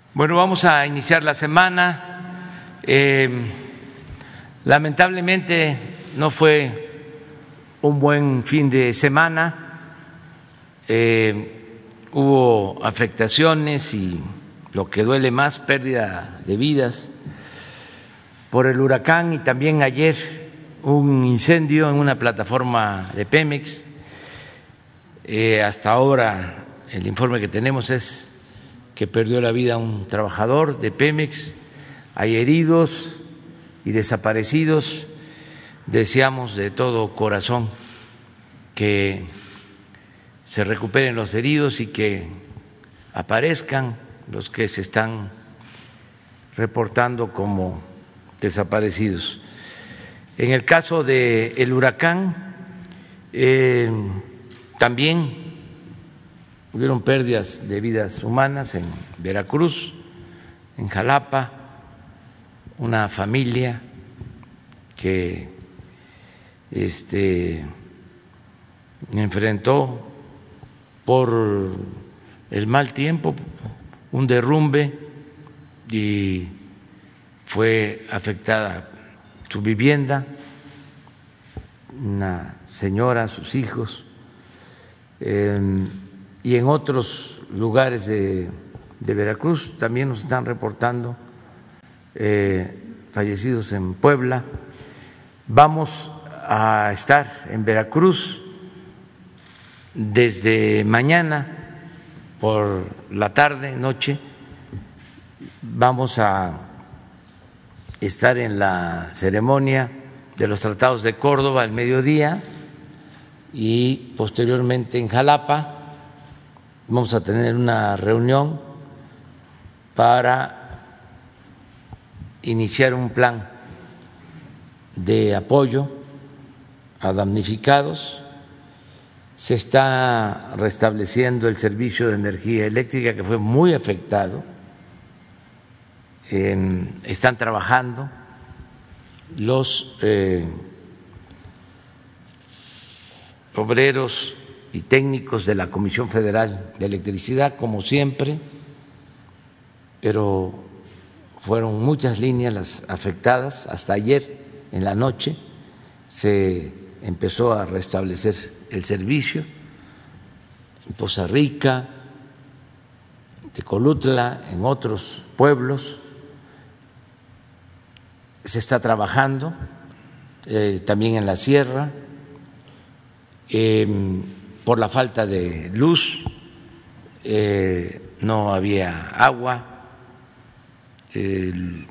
Bueno, vamos a iniciar la semana. Lamentablemente no fue un buen fin de semana. Hubo afectaciones y lo que duele más, pérdida de vidas por el huracán, y también ayer un incendio en una plataforma de Pemex. Hasta ahora el informe que tenemos es que perdió la vida un trabajador de Pemex, hay heridos y desaparecidos. Deseamos de todo corazón que se recuperen los heridos y que aparezcan los que se están reportando como desaparecidos. En el caso del huracán, también hubieron pérdidas de vidas humanas en Veracruz, en Jalapa, una familia que enfrentó por el mal tiempo un derrumbe y fue afectada su vivienda, una señora, sus hijos. Y en otros lugares de Veracruz también nos están reportando fallecidos en Puebla. Vamos a estar en Veracruz desde mañana por la tarde, noche. Vamos a estar en la ceremonia de los Tratados de Córdoba al mediodía y posteriormente en Jalapa. Vamos a tener una reunión para iniciar un plan de apoyo a damnificados. Se está restableciendo el servicio de energía eléctrica, que fue muy afectado. Están trabajando los obreros y técnicos de la Comisión Federal de Electricidad, como siempre, pero fueron muchas líneas las afectadas. Hasta ayer en la noche se empezó a restablecer el servicio en Poza Rica, Tecolutla, en otros pueblos. Se está trabajando también en la sierra. Por la falta de luz, no había agua. El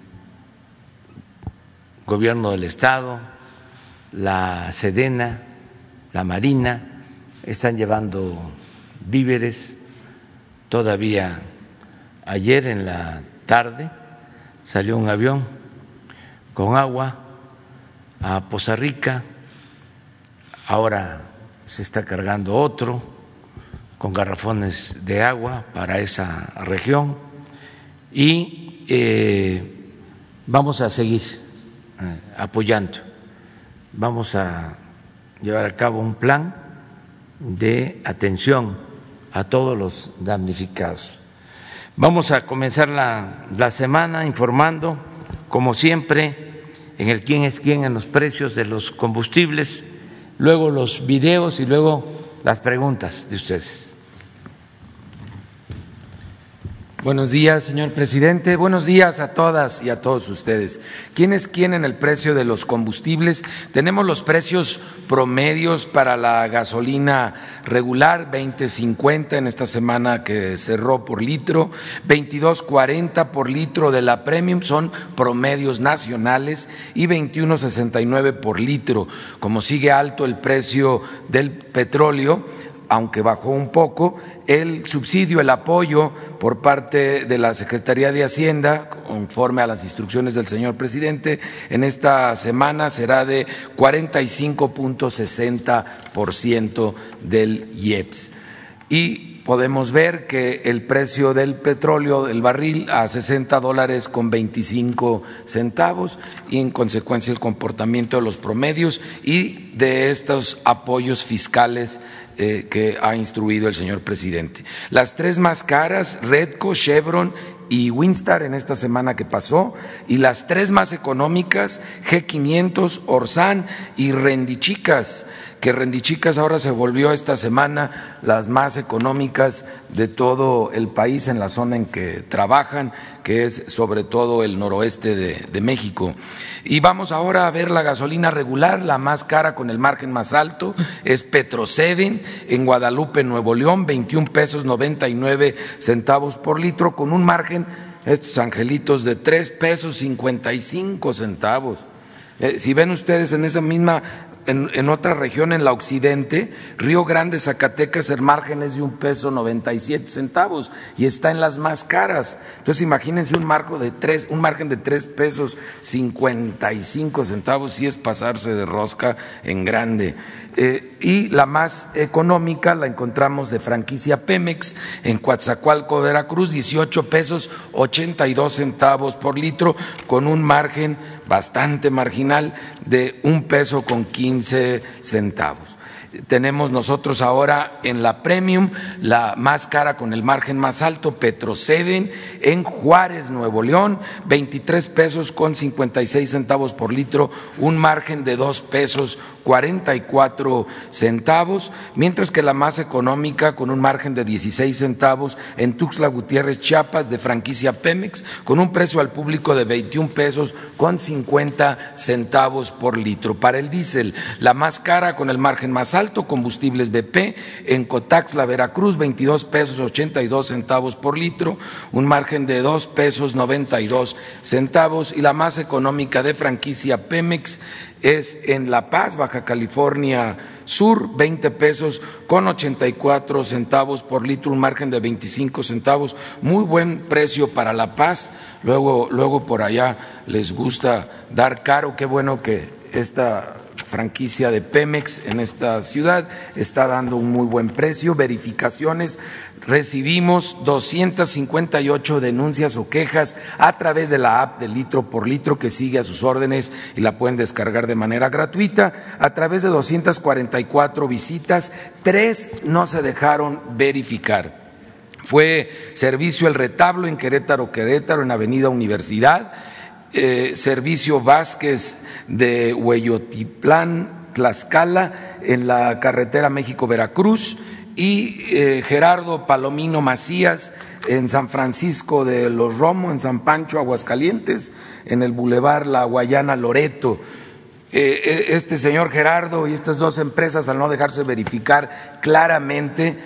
gobierno del estado, la Sedena, la Marina están llevando víveres. Todavía ayer en la tarde salió un avión con agua a Poza Rica. Ahora se está cargando otro con garrafones de agua para esa región y vamos a seguir apoyando. Vamos a llevar a cabo un plan de atención a todos los damnificados. Vamos a comenzar la semana informando, como siempre, en el quién es quién en los precios de los combustibles, luego los videos y luego las preguntas de ustedes. Buenos días, señor presidente. Buenos días a todas y a todos ustedes. ¿Quién es quién en el precio de los combustibles? Tenemos los precios promedios para la gasolina regular, 20.50 en esta semana que cerró por litro, 22.40 por litro de la premium, son promedios nacionales, y 21.69 por litro. Como sigue alto el precio del petróleo, aunque bajó un poco, el subsidio, el apoyo por parte de la Secretaría de Hacienda, conforme a las instrucciones del señor presidente, en esta semana será de 45.60% del IEPS. Y podemos ver que el precio del petróleo, del barril, a $60.25, y en consecuencia el comportamiento de los promedios y de estos apoyos fiscales que ha instruido el señor presidente. Las tres más caras, Redco, Chevron y Winstar en esta semana que pasó, y las tres más económicas, G500, Orsan y Rendichicas, que Rendichicas ahora se volvió esta semana las más económicas de todo el país en la zona en que trabajan, que es sobre todo el noroeste de México. Y vamos ahora a ver la gasolina regular, la más cara con el margen más alto, es Petro 7 en Guadalupe, Nuevo León, 21 pesos 99 centavos por litro, con un margen, estos angelitos, de 3 pesos 55 centavos. Si ven ustedes en esa misma, en otra región, en la occidente, Río Grande, Zacatecas, el margen es de 1 peso 97 centavos y está en las más caras. Entonces imagínense un margen de 3 pesos 55 centavos, sí es pasarse de rosca en grande. Y la más económica la encontramos de franquicia Pemex en Coatzacoalco, Veracruz, 18 pesos 82 centavos por litro, con un margen bastante marginal de 1 peso con 15 centavos. Tenemos nosotros ahora en la Premium, la más cara con el margen más alto, Petro 7 en Juárez, Nuevo León, 23 pesos con 56 centavos por litro, un margen de 2 pesos 44 centavos, mientras que la más económica con un margen de 16 centavos en Tuxtla Gutiérrez, Chiapas, de franquicia Pemex, con un precio al público de 21 pesos con 50 centavos por litro. Para el diésel, la más cara con el margen más alto, Combustibles BP en Cotaxla, Veracruz, 22 pesos 82 centavos por litro, un margen de 2 pesos 92 centavos, y la más económica de franquicia Pemex es en La Paz, Baja California Sur, 20 pesos con 84 centavos por litro, un margen de 25 centavos, muy buen precio para La Paz. Luego por allá les gusta dar caro, qué bueno que esta franquicia de Pemex en esta ciudad está dando un muy buen precio. Verificaciones, recibimos 258 denuncias o quejas a través de la app de Litro por Litro, que sigue a sus órdenes y la pueden descargar de manera gratuita. A través de 244 visitas, 3 no se dejaron verificar. Fue Servicio El Retablo en Querétaro, en Avenida Universidad, Servicio Vázquez de Hueyotitlán, Tlaxcala, en la carretera México-Veracruz, y Gerardo Palomino Macías en San Francisco de los Romo, en San Pancho, Aguascalientes, en el Boulevard La Guayana Loreto. Este señor Gerardo y estas dos empresas, al no dejarse verificar, claramente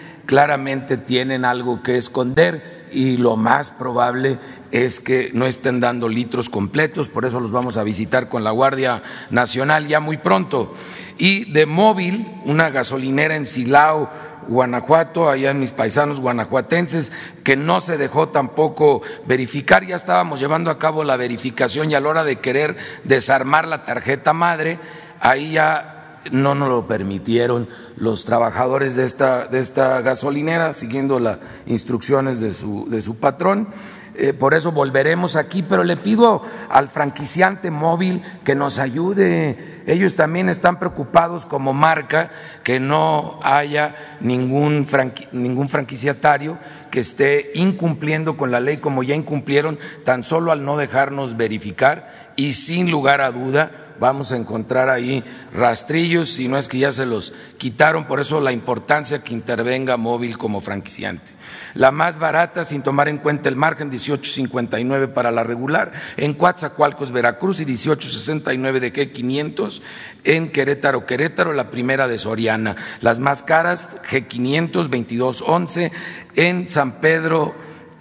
tienen algo que esconder, y lo más probable es que no estén dando litros completos. Por eso los vamos a visitar con la Guardia Nacional ya muy pronto. Y de Móvil, una gasolinera en Silao, Guanajuato, allá en mis paisanos guanajuatenses, que no se dejó tampoco verificar. Ya estábamos llevando a cabo la verificación y a la hora de querer desarmar la tarjeta madre, ahí ya no nos lo permitieron los trabajadores de esta gasolinera, siguiendo las instrucciones de su patrón. Por eso volveremos aquí, pero le pido al franquiciante Móvil que nos ayude. Ellos también están preocupados como marca que no haya ningún franquiciatario que esté incumpliendo con la ley, como ya incumplieron tan solo al no dejarnos verificar, y sin lugar a duda vamos a encontrar ahí rastrillos, si no es que ya se los quitaron. Por eso la importancia que intervenga Móvil como franquiciante. La más barata, sin tomar en cuenta el margen, 18.59 para la regular en Coatzacoalcos, Veracruz, y 18.69 de G500 en Querétaro, la primera de Soriana. Las más caras, G500, 22.11 en San Pedro,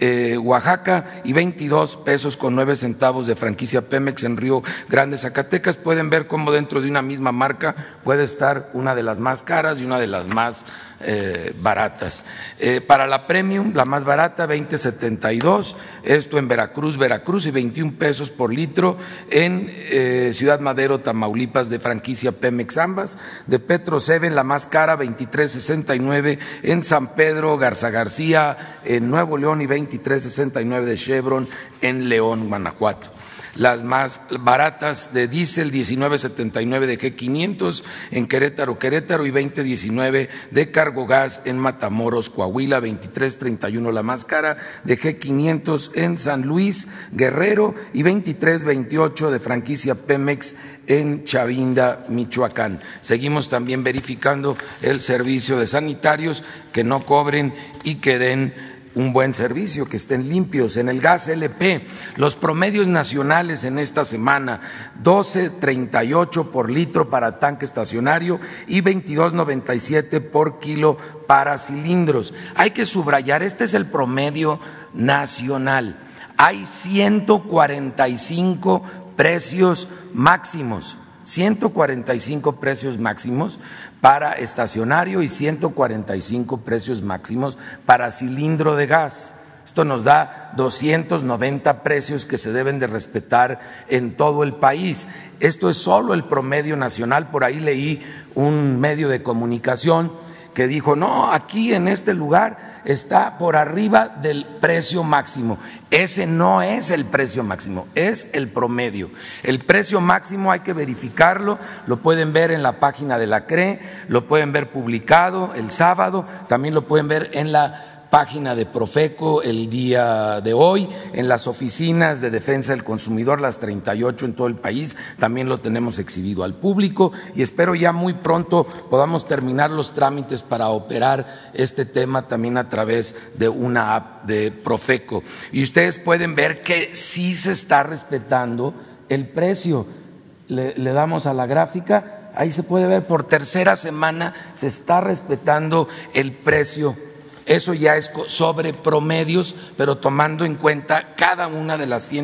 Oaxaca, y 22 pesos con 9 centavos de franquicia Pemex en Río Grande, Zacatecas. Pueden ver cómo dentro de una misma marca puede estar una de las más caras y una de las más baratas. Para la Premium, la más barata, 20.72, esto en Veracruz, y 21 pesos por litro en Ciudad Madero, Tamaulipas, de franquicia Pemex ambas. De Petro 7, la más cara, 23.69 en San Pedro Garza García, en Nuevo León, y 23.69 de Chevron en León, Guanajuato. las más baratas de diésel, 19.79 de G500 en Querétaro y 20.19 de Cargogas en Matamoros, Coahuila, 23.31 la más cara de G500 en San Luis, Guerrero y 23.28 de franquicia Pemex en Chavinda, Michoacán. Seguimos también verificando el servicio de sanitarios, que no cobren y que den un buen servicio, que estén limpios. En el gas LP, los promedios nacionales en esta semana, 12.38 por litro para tanque estacionario y 22.97 por kilo para cilindros. Hay que subrayar, este es el promedio nacional. Hay 145 precios máximos, 145 precios máximos para estacionario y 145 precios máximos para cilindro de gas. Esto nos da 290 precios que se deben de respetar en todo el país. Esto es solo el promedio nacional. Por ahí leí un medio de comunicación que dijo, no, aquí en este lugar está por arriba del precio máximo. Ese no es el precio máximo, es el promedio. El precio máximo hay que verificarlo, lo pueden ver en la página de la CRE, lo pueden ver publicado el sábado, también lo pueden ver en la página de Profeco el día de hoy, en las oficinas de defensa del consumidor, las 38 en todo el país, también lo tenemos exhibido al público y espero ya muy pronto podamos terminar los trámites para operar este tema también a través de una app de Profeco. Y ustedes pueden ver que sí se está respetando el precio. Le damos a la gráfica, ahí se puede ver, por tercera semana se está respetando el precio. Eso ya es sobre promedios, pero tomando en cuenta cada una de las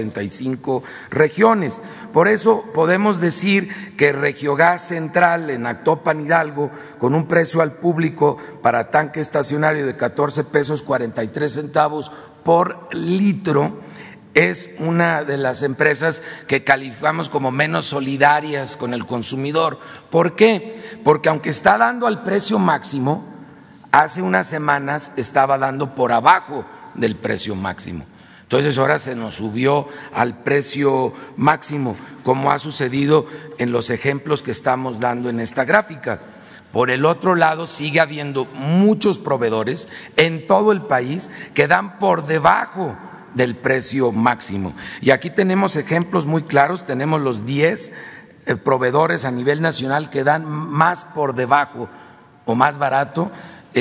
145 regiones. Por eso podemos decir que Regiogas Central en Actopan, Hidalgo, con un precio al público para tanque estacionario de 14 pesos 43 centavos por litro, es una de las empresas que calificamos como menos solidarias con el consumidor. ¿Por qué? Porque aunque está dando al precio máximo, hace unas semanas estaba dando por abajo del precio máximo. Entonces ahora se nos subió al precio máximo, como ha sucedido en los ejemplos que estamos dando en esta gráfica. Por el otro lado, sigue habiendo muchos proveedores en todo el país que dan por debajo del precio máximo. Y aquí tenemos ejemplos muy claros, tenemos los 10 proveedores a nivel nacional que dan más por debajo o más barato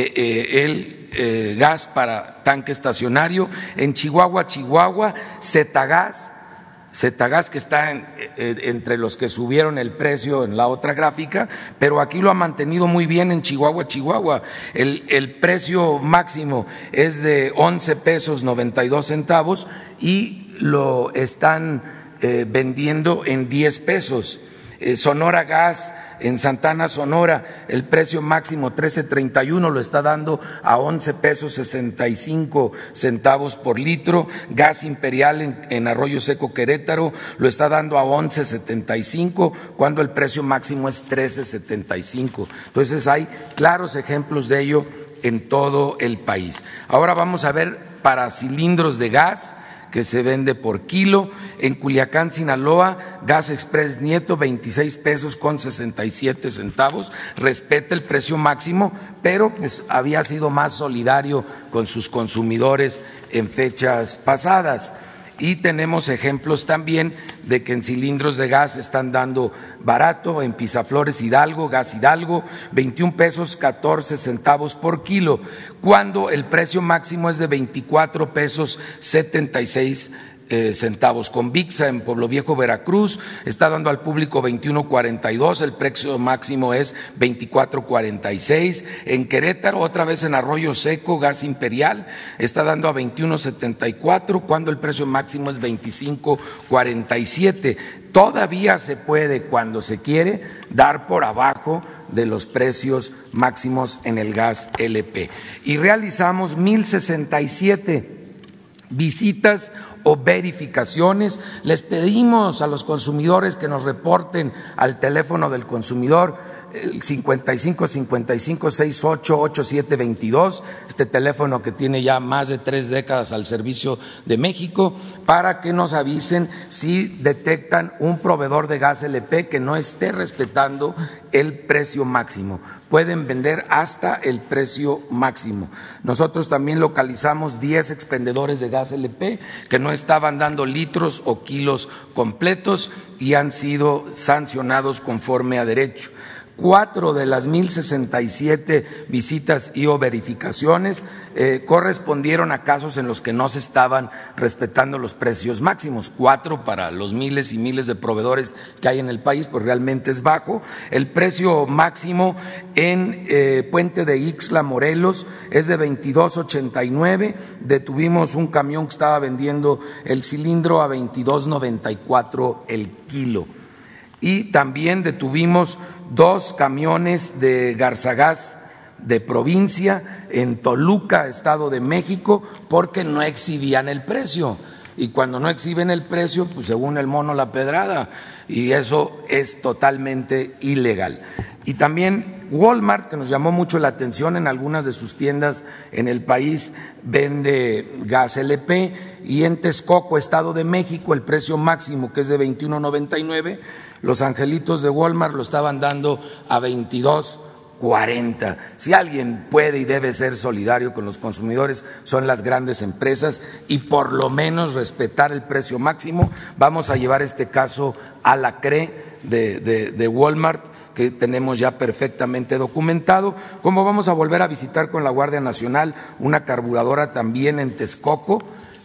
el gas para tanque estacionario. En Chihuahua, Zetagas, que está entre los que subieron el precio en la otra gráfica, pero aquí lo ha mantenido muy bien en Chihuahua. El precio máximo es de 11 pesos 92 centavos y lo están vendiendo en 10 pesos. Sonora Gas, en Santana, Sonora, el precio máximo 13.31 lo está dando a 11 pesos 65 centavos por litro. Gas Imperial en Arroyo Seco, Querétaro, lo está dando a 11.75 cuando el precio máximo es 13.75. Entonces hay claros ejemplos de ello en todo el país. Ahora vamos a ver para cilindros de gas que se vende por kilo. En Culiacán, Sinaloa, Gas Express Nieto, 26 pesos con 67 centavos, respeta el precio máximo, pero pues había sido más solidario con sus consumidores en fechas pasadas. Y tenemos ejemplos también de que en cilindros de gas están dando barato, en Pisaflores Hidalgo, Gas Hidalgo, 21 pesos 14 centavos por kilo, cuando el precio máximo es de 24 pesos 76 centavos. Con Vixa en Pueblo Viejo, Veracruz, está dando al público 21.42, el precio máximo es 24.46. En Querétaro, otra vez en Arroyo Seco, Gas Imperial, está dando a 21.74, cuando el precio máximo es 25.47. Todavía se puede, cuando se quiere, dar por abajo de los precios máximos en el gas LP. Y realizamos 1,067 visitas o verificaciones. Les pedimos a los consumidores que nos reporten al teléfono del consumidor el 55-55-68-8722, este teléfono que tiene ya más de 3 décadas al servicio de México, para que nos avisen si detectan un proveedor de gas LP que no esté respetando el precio máximo. Pueden vender hasta el precio máximo. Nosotros también localizamos 10 expendedores de gas LP que no estaban dando litros o kilos completos y han sido sancionados conforme a derecho. 4 de las 1,067 visitas y o verificaciones correspondieron a casos en los que no se estaban respetando los precios máximos. 4 para los miles y miles de proveedores que hay en el país, pues realmente es bajo. El precio máximo en Puente de Ixtla, Morelos, es de 22.89. Detuvimos un camión que estaba vendiendo el cilindro a 22.94 el kilo. Y también detuvimos 2 camiones de Garzagás de provincia en Toluca, Estado de México, porque no exhibían el precio. Y cuando no exhiben el precio, pues según el mono la pedrada, y eso es totalmente ilegal. Y también Walmart, que nos llamó mucho la atención, en algunas de sus tiendas en el país vende gas LP, y en Texcoco, Estado de México, el precio máximo, que es de 21.99, los angelitos de Walmart lo estaban dando a 22.40. Si alguien puede y debe ser solidario con los consumidores, son las grandes empresas, y por lo menos respetar el precio máximo. Vamos a llevar este caso a la CRE de Walmart, que tenemos ya perfectamente documentado, como vamos a volver a visitar con la Guardia Nacional una carburadora también en Texcoco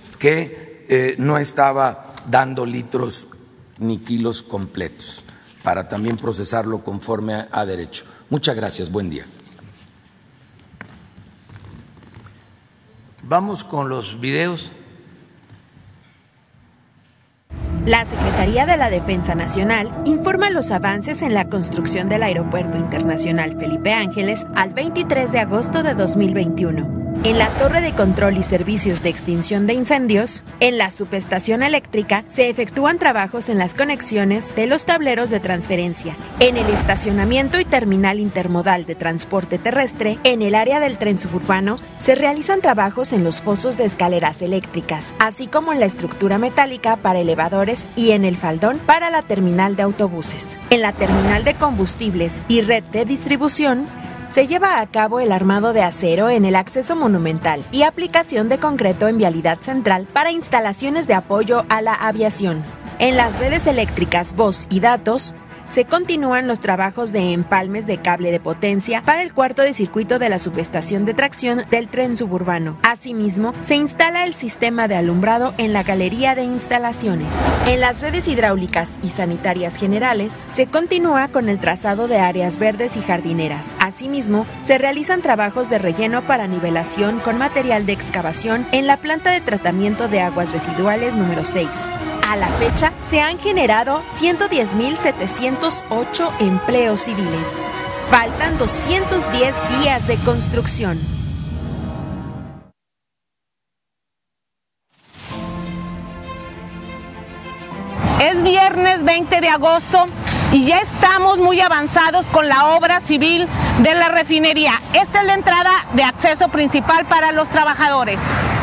que no estaba dando litros ni kilos completos, para también procesarlo conforme a derecho. Muchas gracias, buen día. Vamos con los videos. La Secretaría de la Defensa Nacional informa los avances en la construcción del Aeropuerto Internacional Felipe Ángeles al 23 de agosto de 2021. En la Torre de Control y Servicios de Extinción de Incendios, en la subestación eléctrica, se efectúan trabajos en las conexiones de los tableros de transferencia, en el estacionamiento y terminal intermodal de transporte terrestre, en el área del tren suburbano, se realizan trabajos en los fosos de escaleras eléctricas, así como en la estructura metálica para elevadores y en el faldón para la terminal de autobuses. En la terminal de combustibles y red de distribución, se lleva a cabo el armado de acero en el acceso monumental y aplicación de concreto en vialidad central para instalaciones de apoyo a la aviación. En las redes eléctricas, voz y datos, se continúan los trabajos de empalmes de cable de potencia para el cuarto de circuito de la subestación de tracción del tren suburbano. Asimismo, se instala el sistema de alumbrado en la galería de instalaciones. En las redes hidráulicas y sanitarias generales, se continúa con el trazado de áreas verdes y jardineras. Asimismo, se realizan trabajos de relleno para nivelación con material de excavación en la planta de tratamiento de aguas residuales número 6. A la fecha, se han generado 110.708 empleos civiles. Faltan 210 días de construcción. Es viernes 20 de agosto y ya estamos muy avanzados con la obra civil de la refinería. Esta es la entrada de acceso principal para los trabajadores.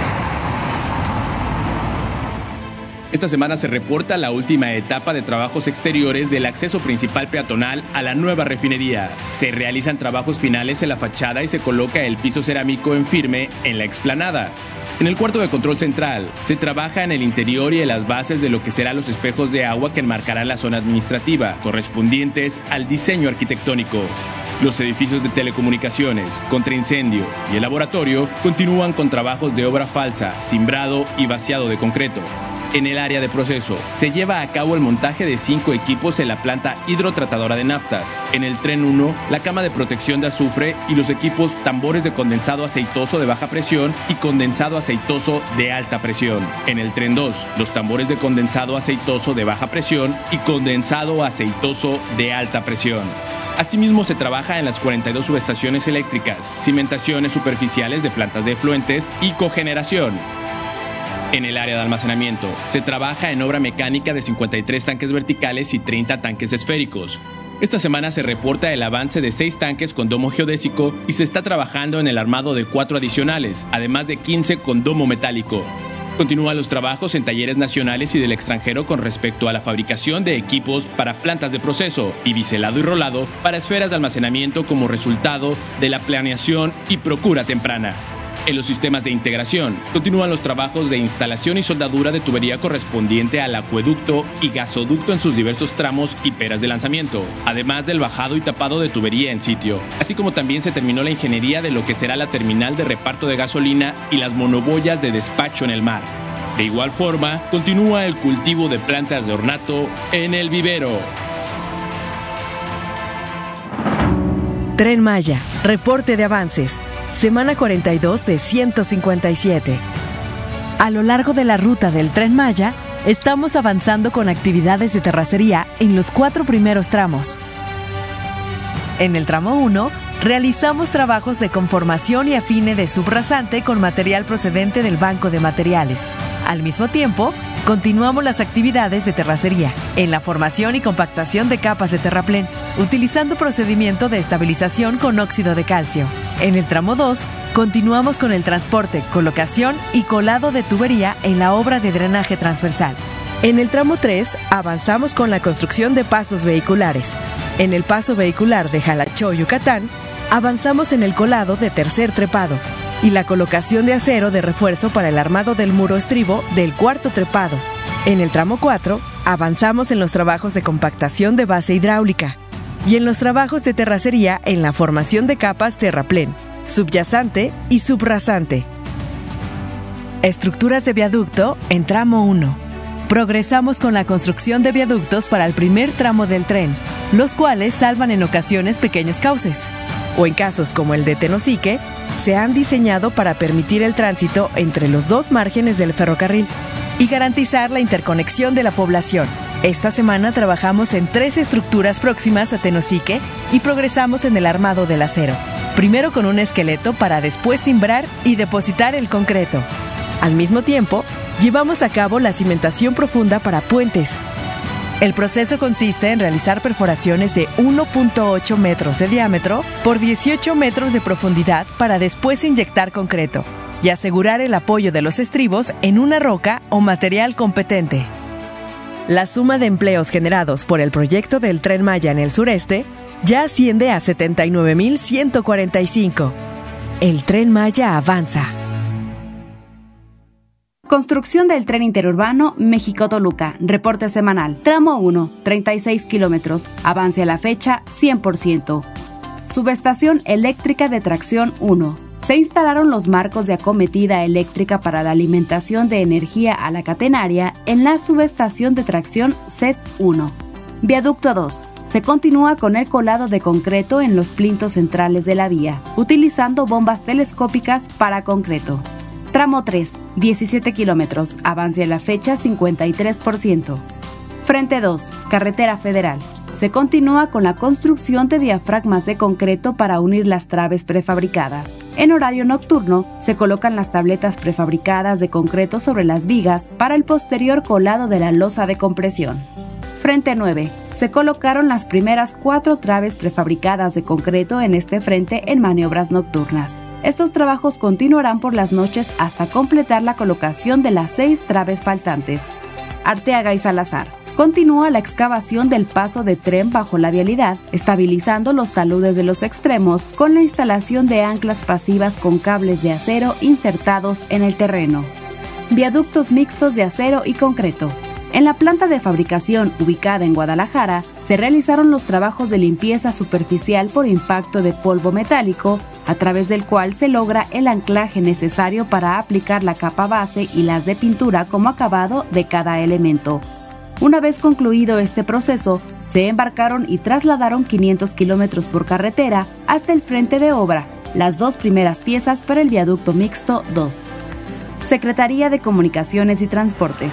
Esta semana se reporta la última etapa de trabajos exteriores del acceso principal peatonal a la nueva refinería. Se realizan trabajos finales en la fachada y se coloca el piso cerámico en firme en la explanada. En el cuarto de control central, se trabaja en el interior y en las bases de lo que serán los espejos de agua que enmarcarán la zona administrativa, correspondientes al diseño arquitectónico. Los edificios de telecomunicaciones, contraincendio y el laboratorio continúan con trabajos de obra falsa, cimbrado y vaciado de concreto. En el área de proceso, se lleva a cabo el montaje de 5 equipos en la planta hidrotratadora de naftas. En el tren 1, la cama de protección de azufre y los equipos tambores de condensado aceitoso de baja presión y condensado aceitoso de alta presión. En el tren 2, los tambores de condensado aceitoso de baja presión y condensado aceitoso de alta presión. Asimismo, se trabaja en las 42 subestaciones eléctricas, cimentaciones superficiales de plantas de efluentes y cogeneración. En el área de almacenamiento, se trabaja en obra mecánica de 53 tanques verticales y 30 tanques esféricos. Esta semana se reporta el avance de 6 tanques con domo geodésico y se está trabajando en el armado de 4 adicionales, además de 15 con domo metálico. Continúan los trabajos en talleres nacionales y del extranjero con respecto a la fabricación de equipos para plantas de proceso y biselado y rolado para esferas de almacenamiento como resultado de la planeación y procura temprana. En los sistemas de integración, continúan los trabajos de instalación y soldadura de tubería correspondiente al acueducto y gasoducto en sus diversos tramos y peras de lanzamiento, además del bajado y tapado de tubería en sitio, así como también se terminó la ingeniería de lo que será la terminal de reparto de gasolina y las monoboyas de despacho en el mar. De igual forma, continúa el cultivo de plantas de ornato en el vivero. Tren Maya, reporte de avances. Semana 42 de 157. A lo largo de la ruta del Tren Maya, estamos avanzando con actividades de terracería en los 4 primeros tramos. En el tramo 1, realizamos trabajos de conformación y afine de subrasante con material procedente del banco de materiales. Al mismo tiempo, continuamos las actividades de terracería en la formación y compactación de capas de terraplén, utilizando procedimiento de estabilización con óxido de calcio. En el tramo 2, continuamos con el transporte, colocación y colado de tubería en la obra de drenaje transversal. En el tramo 3, avanzamos con la construcción de pasos vehiculares. En el paso vehicular de Jalachó, Yucatán, avanzamos en el colado de tercer trepado y la colocación de acero de refuerzo para el armado del muro estribo del cuarto trepado. En el tramo 4, avanzamos en los trabajos de compactación de base hidráulica y en los trabajos de terracería en la formación de capas terraplén, subyacente y subrasante. Estructuras de viaducto en tramo 1. Progresamos con la construcción de viaductos para el primer tramo del tren, los cuales salvan en ocasiones pequeños cauces, o en casos como el de Tenosique, se han diseñado para permitir el tránsito entre los 2 márgenes del ferrocarril y garantizar la interconexión de la población. Esta semana trabajamos en 3 estructuras próximas a Tenosique y progresamos en el armado del acero, primero con un esqueleto para después cimbrar y depositar el concreto. Al mismo tiempo, llevamos a cabo la cimentación profunda para puentes. El proceso consiste en realizar perforaciones de 1.8 metros de diámetro por 18 metros de profundidad para después inyectar concreto y asegurar el apoyo de los estribos en una roca o material competente. La suma de empleos generados por el proyecto del Tren Maya en el sureste ya asciende a 79,145. El Tren Maya avanza. Construcción del tren interurbano México-Toluca, reporte semanal. Tramo 1, 36 kilómetros, avance a la fecha 100%. Subestación eléctrica de tracción 1. Se instalaron los marcos de acometida eléctrica para la alimentación de energía a la catenaria en la subestación de tracción SET 1. Viaducto 2. Se continúa con el colado de concreto en los plintos centrales de la vía, utilizando bombas telescópicas para concreto. Tramo 3, 17 kilómetros, avance a la fecha 53%. Frente 2, Carretera Federal. Se continúa con la construcción de diafragmas de concreto para unir las traves prefabricadas. En horario nocturno, se colocan las tabletas prefabricadas de concreto sobre las vigas para el posterior colado de la losa de compresión. Frente 9. Se colocaron las primeras 4 traves prefabricadas de concreto en este frente en maniobras nocturnas. Estos trabajos continuarán por las noches hasta completar la colocación de las 6 traves faltantes. Arteaga y Salazar. Continúa la excavación del paso de tren bajo la vialidad, estabilizando los taludes de los extremos con la instalación de anclas pasivas con cables de acero insertados en el terreno. Viaductos mixtos de acero y concreto. En la planta de fabricación ubicada en Guadalajara, se realizaron los trabajos de limpieza superficial por impacto de polvo metálico, a través del cual se logra el anclaje necesario para aplicar la capa base y las de pintura como acabado de cada elemento. Una vez concluido este proceso, se embarcaron y trasladaron 500 kilómetros por carretera hasta el frente de obra, las 2 primeras piezas para el viaducto mixto 2. Secretaría de Comunicaciones y Transportes.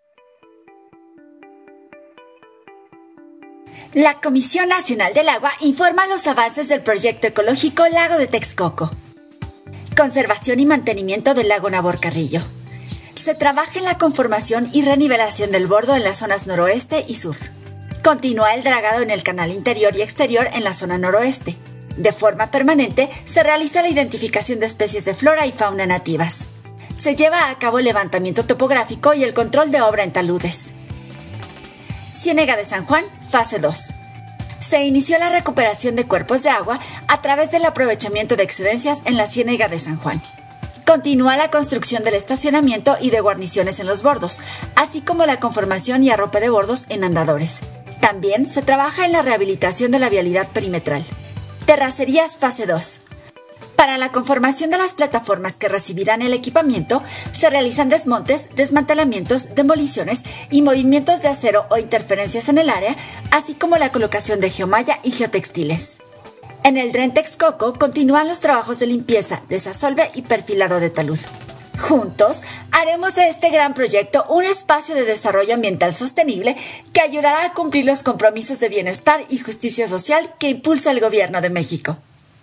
La Comisión Nacional del Agua informa los avances del proyecto ecológico Lago de Texcoco. Conservación y mantenimiento del lago Nabor Carrillo. Se trabaja en la conformación y renivelación del bordo en las zonas noroeste y sur. Continúa el dragado en el canal interior y exterior en la zona noroeste. De forma permanente, se realiza la identificación de especies de flora y fauna nativas. Se lleva a cabo el levantamiento topográfico y el control de obra en taludes. Ciénega de San Juan, fase 2. Se inició la recuperación de cuerpos de agua a través del aprovechamiento de excedencias en la Ciénega de San Juan. Continúa la construcción del estacionamiento y de guarniciones en los bordos, así como la conformación y arrope de bordos en andadores. También se trabaja en la rehabilitación de la vialidad perimetral. Terracerías fase 2. Para la conformación de las plataformas que recibirán el equipamiento, se realizan desmontes, desmantelamientos, demoliciones y movimientos de acero o interferencias en el área, así como la colocación de geomalla y geotextiles. En el Dren Texcoco continúan los trabajos de limpieza, desasolve y perfilado de talud. Juntos, haremos de este gran proyecto un espacio de desarrollo ambiental sostenible que ayudará a cumplir los compromisos de bienestar y justicia social que impulsa el Gobierno de México.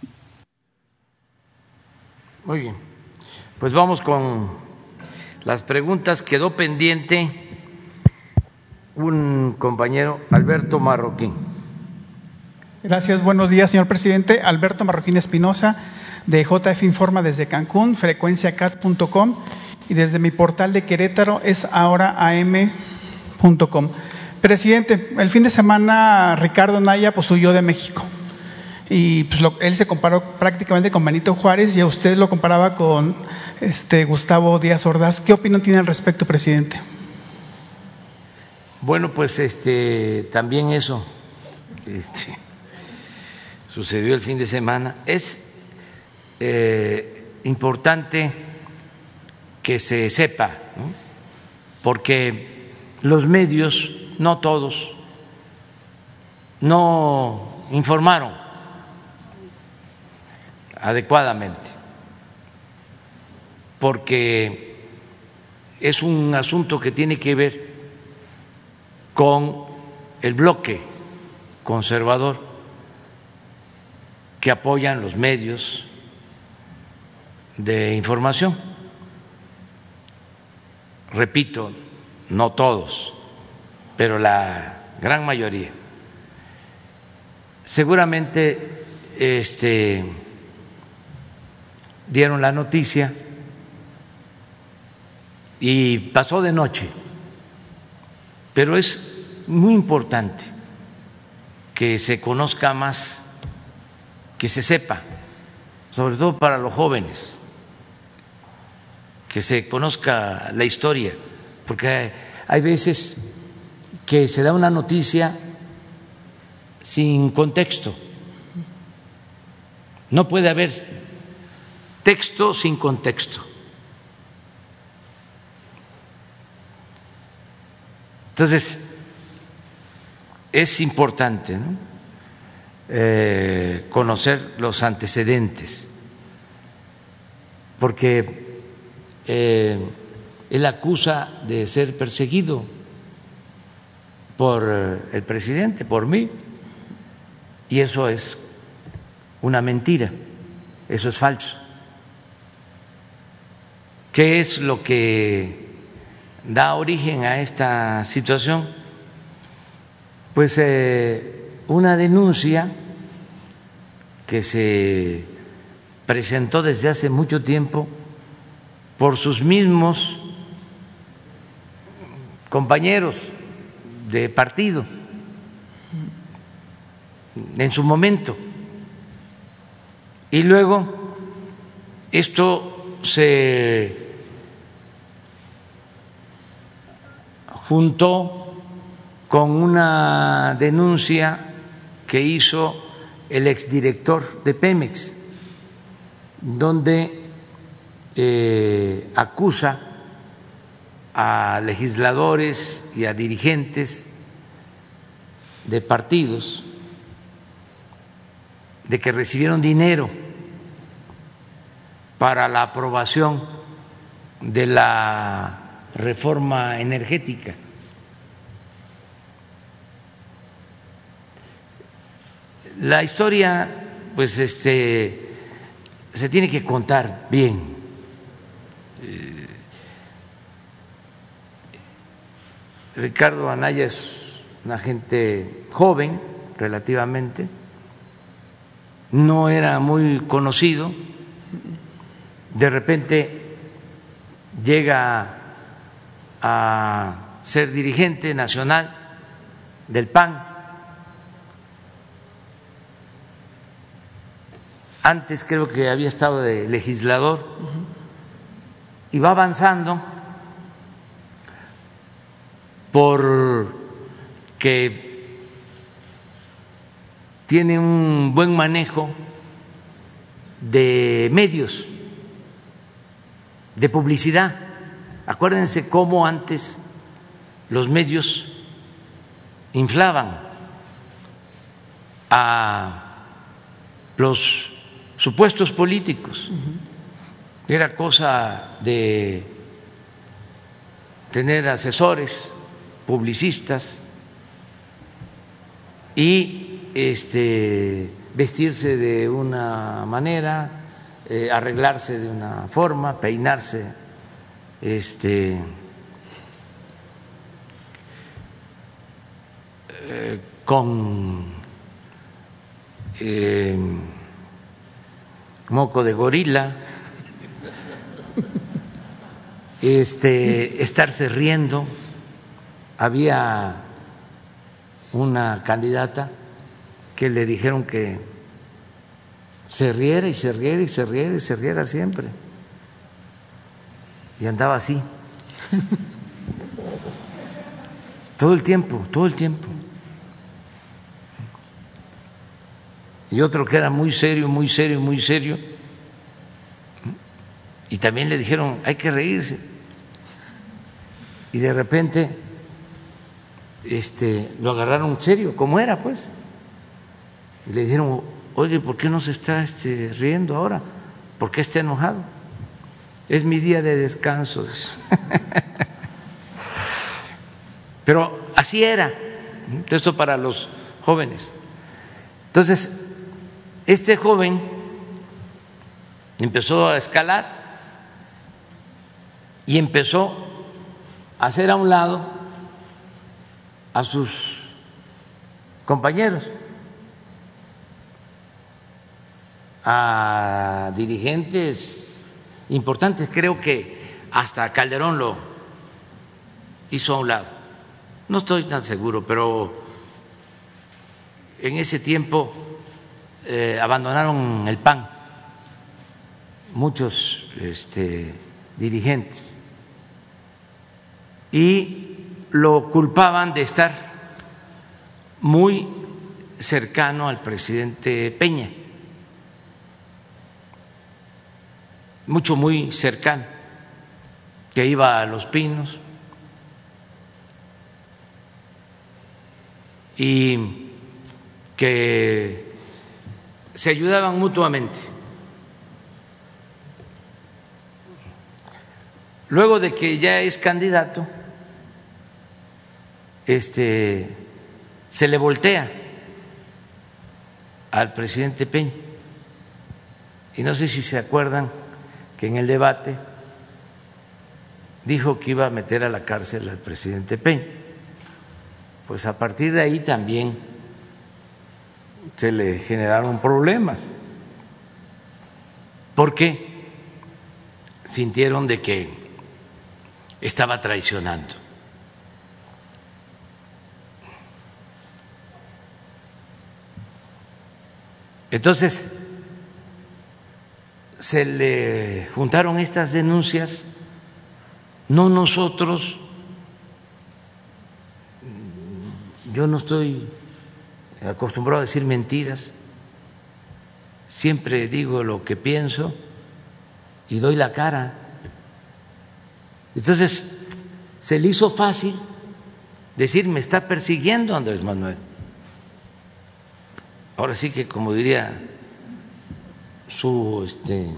Muy bien, pues vamos con las preguntas. Quedó pendiente un compañero, Alberto Marroquín. Gracias, buenos días, señor presidente. Alberto Marroquín Espinosa, de JF Informa desde Cancún, frecuenciacat.com, y desde mi portal de Querétaro es ahoraam.com. Presidente, el fin de semana Ricardo Anaya huyó de México y pues él se comparó prácticamente con Benito Juárez y a usted lo comparaba con Gustavo Díaz Ordaz. ¿Qué opinión tiene al respecto, presidente? Bueno, pues también eso sucedió el fin de semana. Es importante que se sepa, ¿no? Porque los medios, no todos, no informaron adecuadamente, porque es un asunto que tiene que ver con el bloque conservador que apoyan los medios de información. Repito, no todos, pero la gran mayoría. Seguramente dieron la noticia y pasó de noche, pero es muy importante que se conozca más, que se sepa, sobre todo para los jóvenes, que se conozca la historia, porque hay veces que se da una noticia sin contexto. No puede haber texto sin contexto. Entonces, es importante, ¿no? Conocer los antecedentes, porque él acusa de ser perseguido por el presidente, por mí, y eso es una mentira, eso es falso. ¿Qué es lo que da origen a esta situación? Pues una denuncia que se presentó desde hace mucho tiempo por sus mismos compañeros de partido en su momento, y luego esto se juntó con una denuncia que hizo el exdirector de Pemex, donde acusa a legisladores y a dirigentes de partidos de que recibieron dinero para la aprobación de la reforma energética. La historia, pues, se tiene que contar bien. Ricardo Anaya es una gente joven relativamente, no era muy conocido, de repente llega a ser dirigente nacional del PAN. Antes creo que había estado de legislador y va avanzando porque tiene un buen manejo de medios, de publicidad. Acuérdense cómo antes los medios inflaban a los supuestos políticos. Era cosa de tener asesores, publicistas y vestirse de una manera, arreglarse de una forma, peinarse con moco de gorila, estarse riendo. Había una candidata que le dijeron que se riera y se riera y se riera y se riera siempre, y andaba así todo el tiempo, todo el tiempo. Y otro que era muy serio, muy serio, muy serio, y también le dijeron hay que reírse, y de repente lo agarraron serio, como era pues, y le dijeron oye, ¿por qué no se está riendo ahora? ¿Por qué está enojado? Es mi día de descanso. Pero así era, esto para los jóvenes. Entonces, este joven empezó a escalar y empezó a hacer a un lado a sus compañeros, a dirigentes importantes. Creo que hasta Calderón lo hizo a un lado. No estoy tan seguro, pero en ese tiempo abandonaron el PAN muchos dirigentes y lo culpaban de estar muy cercano al presidente Peña, muy cercano, que iba a Los Pinos y que se ayudaban mutuamente. Luego de que ya es candidato, se le voltea al presidente Peña, y no sé si se acuerdan que en el debate dijo que iba a meter a la cárcel al presidente Peña. Pues a partir de ahí también se le generaron problemas, porque sintieron de que estaba traicionando. Entonces se le juntaron estas denuncias, no nosotros, yo no estoy acostumbrado a decir mentiras, siempre digo lo que pienso y doy la cara. Entonces se le hizo fácil decir me está persiguiendo Andrés Manuel. Ahora sí que, como diría su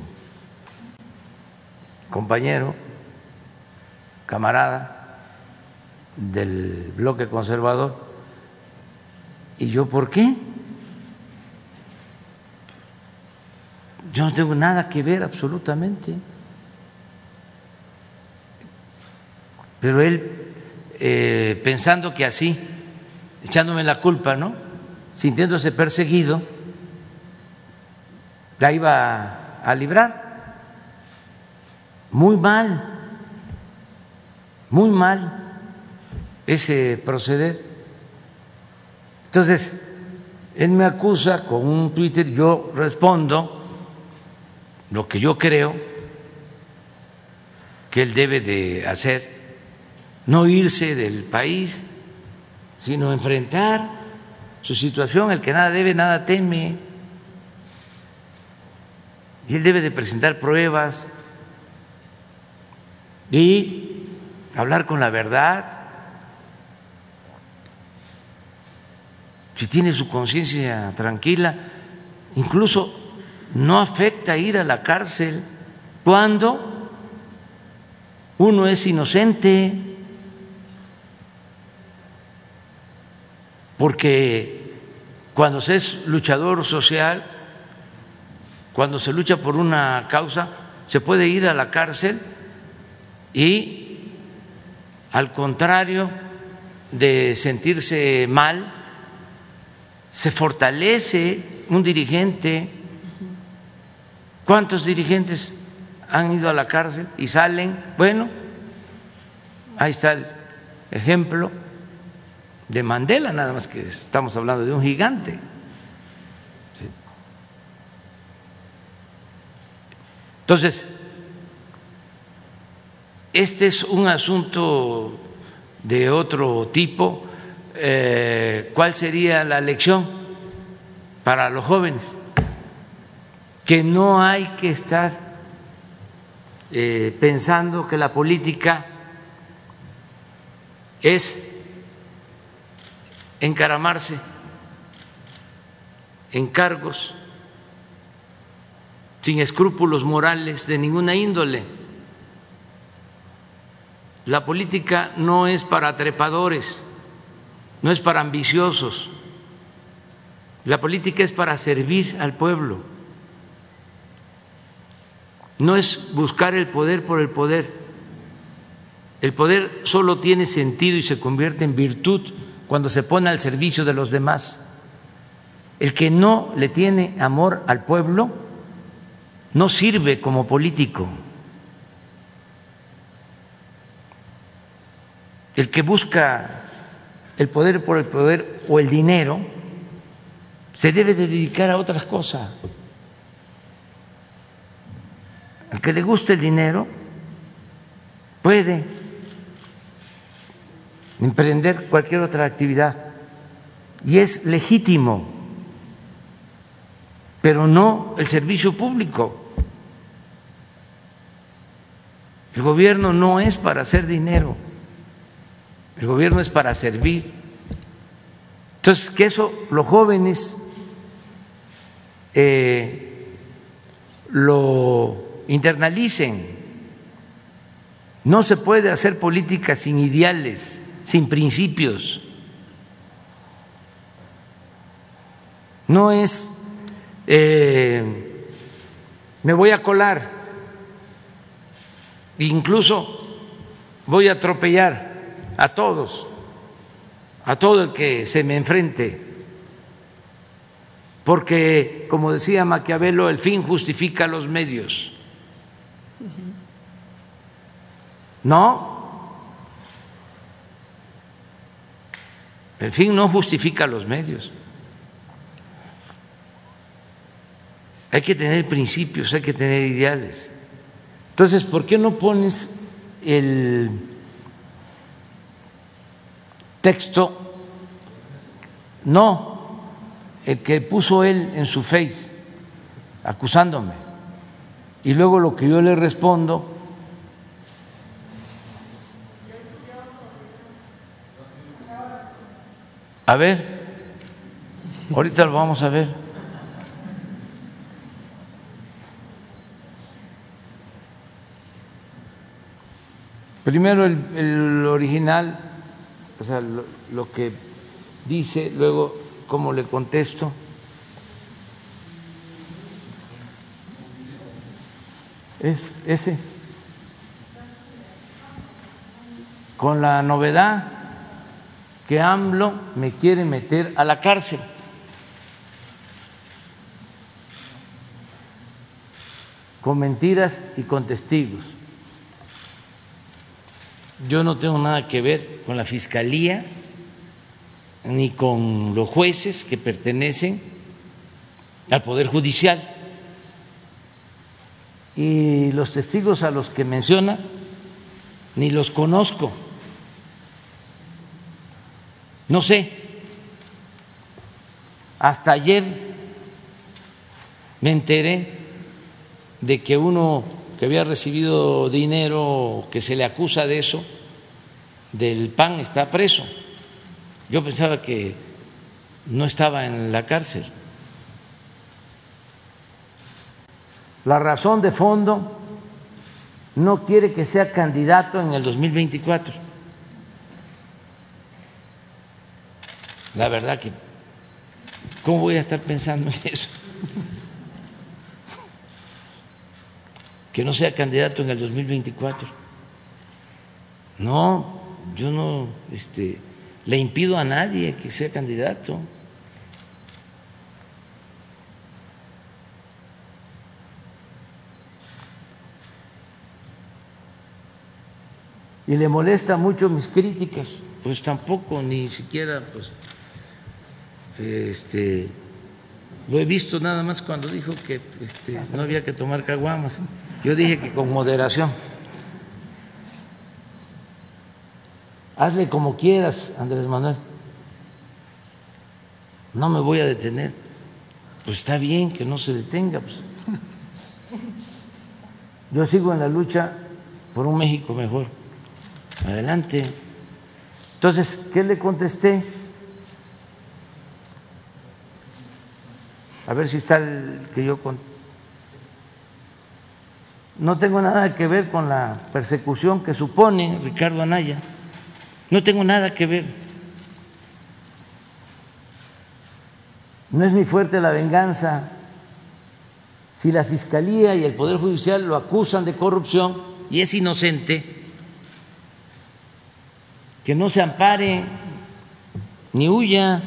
compañero, camarada del bloque conservador, ¿y yo por qué? Yo no tengo nada que ver absolutamente. Pero él, pensando que así echándome la culpa, ¿no? Sintiéndose perseguido, la iba a librar. Muy mal ese proceder. Entonces, él me acusa con un Twitter, yo respondo lo que yo creo que él debe de hacer, no irse del país, sino enfrentar su situación. El que nada debe, nada teme. Y él debe de presentar pruebas y hablar con la verdad. Si tiene su conciencia tranquila, incluso no afecta ir a la cárcel cuando uno es inocente, porque cuando se es luchador social, cuando se lucha por una causa, se puede ir a la cárcel y, al contrario de sentirse mal, se fortalece un dirigente. ¿Cuántos dirigentes han ido a la cárcel y salen? Bueno, ahí está el ejemplo de Mandela, nada más que estamos hablando de un gigante. ¿Sí? Entonces, este es un asunto de otro tipo. ¿Cuál sería la lección para los jóvenes? Que no hay que estar pensando que la política es encaramarse en cargos sin escrúpulos morales de ninguna índole. La política no es para trepadores, no es para ambiciosos. La política es para servir al pueblo. No es buscar el poder por el poder. El poder solo tiene sentido y se convierte en virtud cuando se pone al servicio de los demás. El que no le tiene amor al pueblo no sirve como político. El que busca el poder por el poder o el dinero se debe de dedicar a otras cosas. Al que le gusta el dinero puede emprender cualquier otra actividad y es legítimo, pero no el servicio público. El gobierno no es para hacer dinero, el gobierno es para servir. Entonces, que eso los jóvenes lo internalicen. No se puede hacer política sin ideales, sin principios. No es me voy a colar, incluso voy a atropellar a todos, a todo el que se me enfrente, porque, como decía Maquiavelo, el fin justifica los medios. No, el fin no justifica los medios. Hay que tener principios, hay que tener ideales. Entonces, ¿por qué no pones el texto? No, el que puso él en su Face, acusándome, y luego lo que yo le respondo. A ver, ahorita lo vamos a ver. Primero el original, o sea, lo que dice, luego cómo le contesto. Es ese, con la novedad que AMLO me quiere meter a la cárcel. Con mentiras y con testigos. Yo no tengo nada que ver con la Fiscalía ni con los jueces que pertenecen al Poder Judicial. Y los testigos a los que menciona ni los conozco. No sé. Hasta ayer me enteré de que uno que había recibido dinero, que se le acusa de eso, del PAN, está preso. Yo pensaba que no estaba en la cárcel. La razón de fondo, no quiere que sea candidato en el 2024. La verdad que, ¿cómo voy a estar pensando en eso? Que no sea candidato en el 2024. No, yo no le impido a nadie que sea candidato. Y le molesta mucho mis críticas, pues tampoco, ni siquiera pues lo he visto nada más cuando dijo que no había que tomar caguamas. Yo dije que con moderación. Hazle como quieras, Andrés Manuel. No me voy a detener. Pues está bien que no se detenga. Pues. Yo sigo en la lucha por un México mejor. Adelante. Entonces, ¿qué le contesté? A ver si está el que yo conté. No tengo nada que ver con la persecución que supone Ricardo Anaya. No tengo nada que ver. No es mi fuerte la venganza. Si la Fiscalía y el Poder Judicial lo acusan de corrupción y es inocente, que no se ampare ni huya,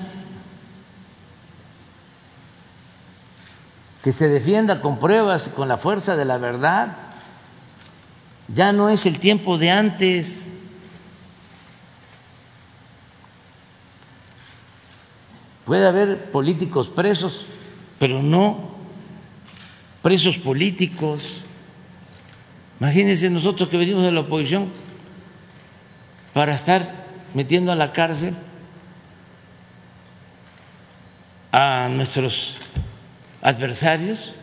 que se defienda con pruebas y con la fuerza de la verdad. Ya no es el tiempo de antes. Puede haber políticos presos, pero no presos políticos. Imagínense nosotros que venimos de la oposición para estar metiendo a la cárcel a nuestros adversarios.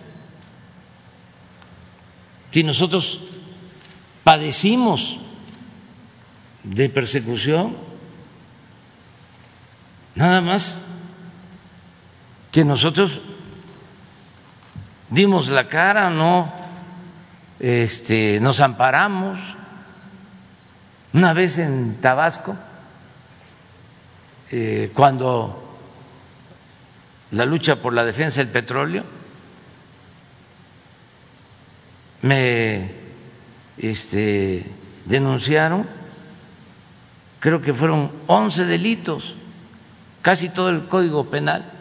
Si nosotros padecimos de persecución, nada más que nosotros dimos la cara, no nos amparamos. Una vez en Tabasco, cuando la lucha por la defensa del petróleo, me denunciaron, creo que fueron 11 delitos, casi todo el Código Penal.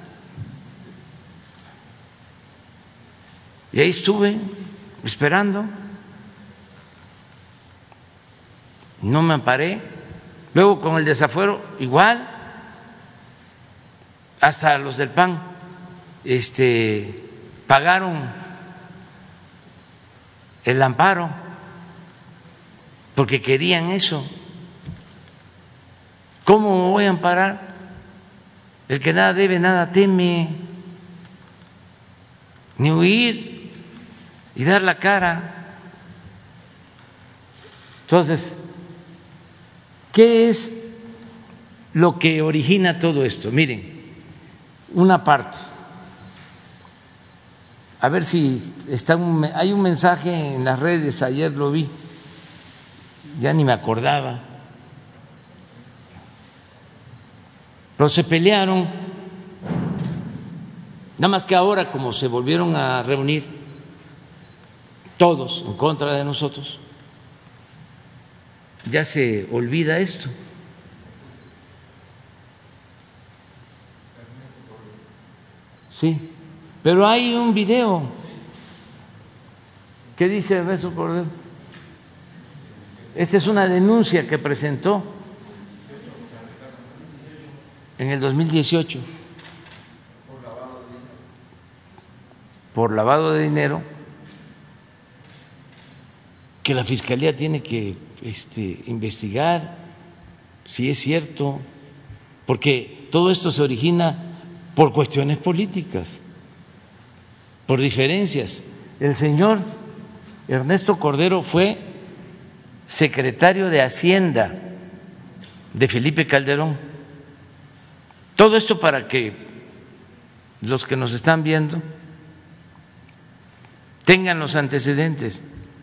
Y ahí estuve esperando, no me amparé. Luego con el desafuero igual, hasta los del PAN pagaron el amparo porque querían eso. ¿Cómo me voy a amparar? El que nada debe, nada teme. Ni huir y dar la cara. Entonces, ¿qué es lo que origina todo esto? Miren, una parte. A ver si está hay un mensaje en las redes, ayer lo vi, ya ni me acordaba. Pero se pelearon, nada más que ahora como se volvieron a reunir todos en contra de nosotros, ya se olvida esto. Sí, pero hay un video. ¿Qué dice Ernesto Cordero? Esta es una denuncia que presentó en el 2018 por lavado de dinero, que la Fiscalía tiene que investigar si es cierto, porque todo esto se origina por cuestiones políticas, por diferencias. El señor Ernesto Cordero fue secretario de Hacienda de Felipe Calderón. Todo esto para que los que nos están viendo tengan los antecedentes,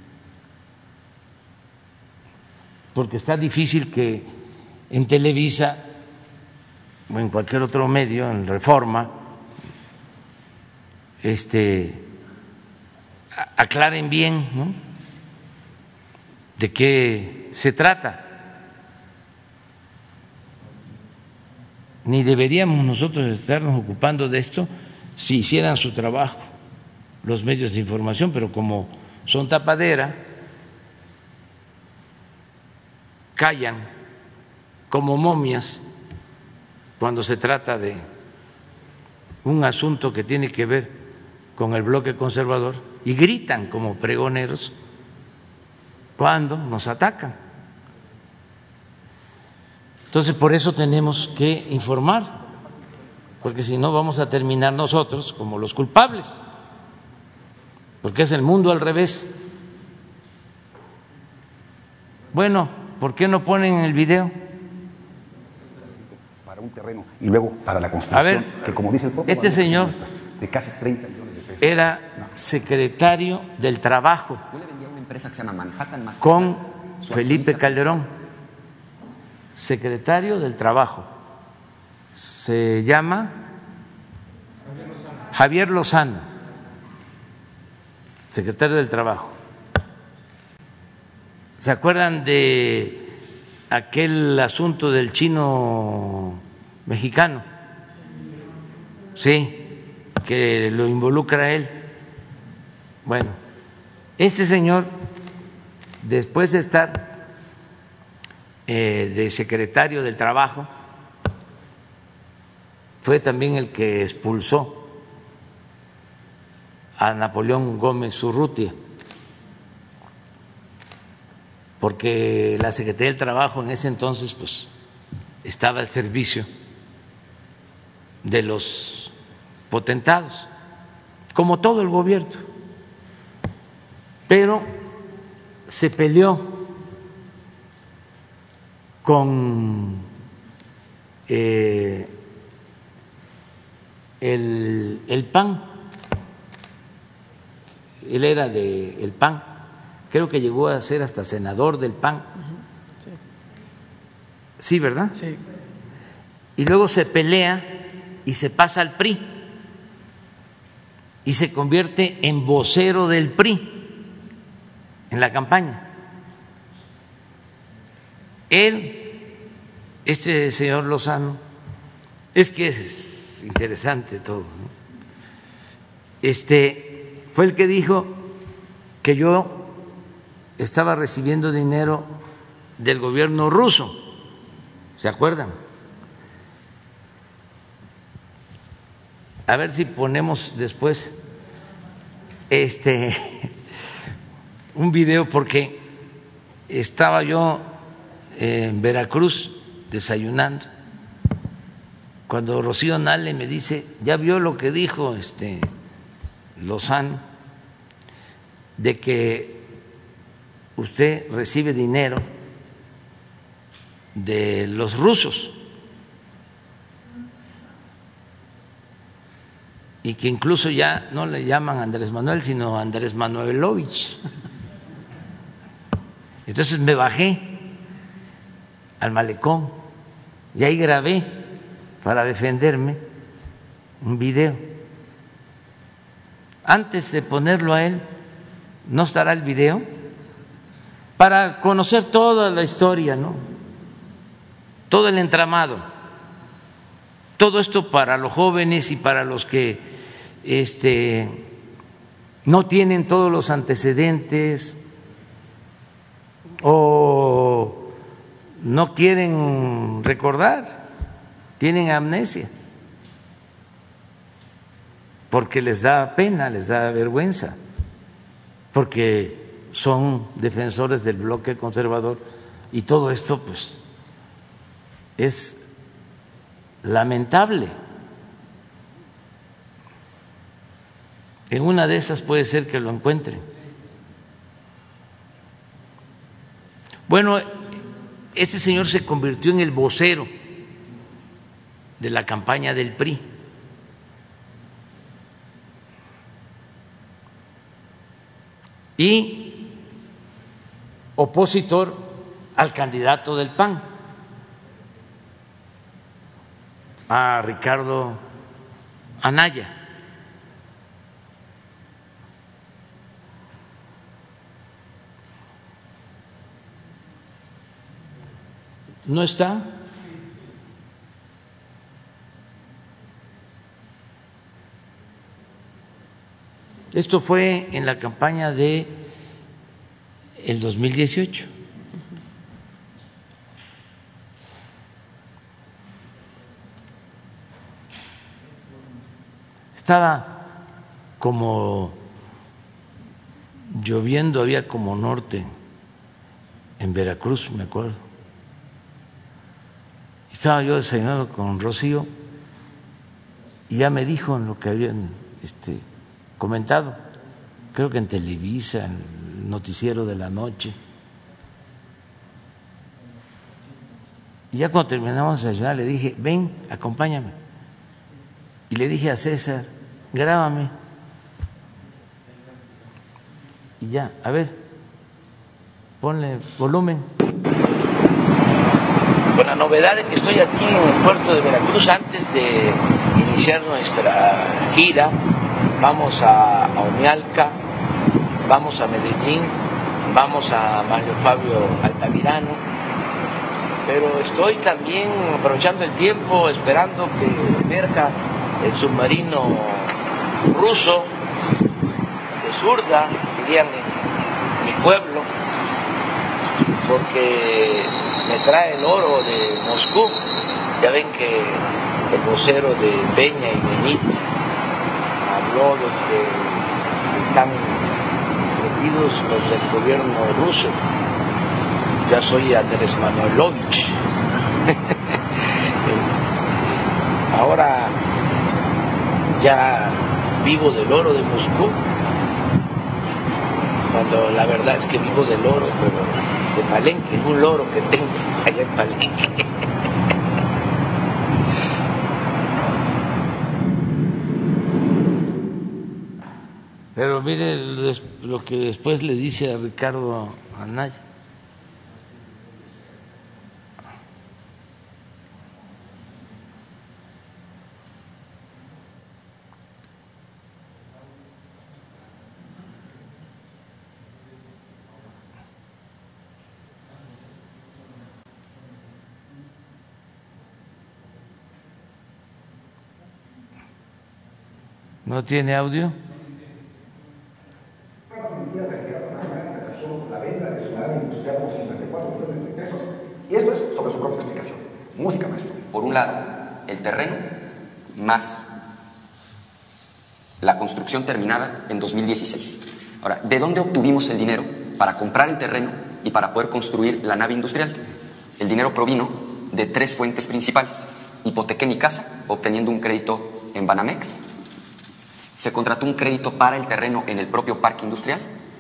porque está difícil que en Televisa o en cualquier otro medio, en Reforma, aclaren bien, ¿no?, de qué se trata. Ni deberíamos nosotros estarnos ocupando de esto si hicieran su trabajo los medios de información, pero como son tapadera, callan como momias cuando se trata de un asunto que tiene que ver con el bloque conservador y gritan como pregoneros cuando nos atacan. Entonces, por eso tenemos que informar, porque si no vamos a terminar nosotros como los culpables, porque es el mundo al revés. Bueno, ¿por qué no ponen el video? Para un terreno y luego para la construcción. A ver, que como dice el propio este señor de casi 30 millones de pesos. era secretario del Trabajo Empresa que se llama Manhattan Master con Felipe Calderón, secretario del Trabajo. Se llama Javier Lozano, secretario del Trabajo. ¿Se acuerdan de aquel asunto del chino mexicano? Sí, que lo involucra a él. Bueno, este señor, después de estar de secretario del Trabajo, fue también el que expulsó a Napoleón Gómez Urrutia, porque la Secretaría del Trabajo en ese entonces pues estaba al servicio de los potentados, como todo el gobierno, pero se peleó con el PAN. Él era del PAN, creo que llegó a ser hasta senador del PAN. Sí, ¿verdad? Sí. Y luego se pelea y se pasa al PRI y se convierte en vocero del PRI en la campaña. Él, este señor Lozano, es que es interesante todo, ¿no? Fue el que dijo que yo estaba recibiendo dinero del gobierno ruso, ¿se acuerdan? A ver si ponemos después un video, porque estaba yo en Veracruz desayunando cuando Rocío Nale me dice: ¿ya vio lo que dijo Lozano, de que usted recibe dinero de los rusos y que incluso ya no le llaman Andrés Manuel, sino Andrés Manuelovich? Entonces me bajé al malecón y ahí grabé para defenderme un video. Antes de ponerlo a él, ¿no estará el video? Para conocer toda la historia, ¿no? Todo el entramado. Todo esto para los jóvenes y para los que no tienen todos los antecedentes o no quieren recordar, tienen amnesia, porque les da pena, les da vergüenza, porque son defensores del bloque conservador, y todo esto pues es lamentable. En una de esas puede ser que lo encuentren. Bueno, este señor se convirtió en el vocero de la campaña del PRI. Y opositor al candidato del PAN, a Ricardo Anaya. ¿No está? Esto fue en la campaña de el 2018. Estaba como lloviendo, había como norte en Veracruz, me acuerdo. Estaba yo desayunando con Rocío y ya me dijo en lo que habían comentado, creo que en Televisa, en el noticiero de la noche. Y ya cuando terminamos de desayunar le dije, ven, acompáñame. Y le dije a César, grábame. Y ya, a ver, ponle volumen. Con la novedad de que estoy aquí en el puerto de Veracruz, antes de iniciar nuestra gira, vamos a Omialca, vamos a Medellín, vamos a Mario Fabio Altamirano, pero estoy también aprovechando el tiempo, esperando que emerja el submarino ruso de Zurda, dirían en mi pueblo, porque me trae el oro de Moscú. Ya ven que el vocero de Peña y de Mitz habló de que están metidos los del gobierno ruso. Ya soy Andrés Manuelovich. Ahora ya vivo del oro de Moscú, cuando la verdad es que vivo del oro, pero de Palenque, un loro que tengo allá en Palenque. Pero mire lo que después le dice a Ricardo Anaya. ¿No tiene audio? La venta de su nave industrial por 54 millones de pesos. Y esto es sobre su propia explicación. Música, maestro. Por un lado, el terreno más la construcción terminada en 2016. Ahora, ¿de dónde obtuvimos el dinero para comprar el terreno y para poder construir la nave industrial? El dinero provino de 3 fuentes principales. Hipotequé mi casa, obteniendo un crédito en Banamex. Se contrató un crédito para el terreno en el propio parque industrial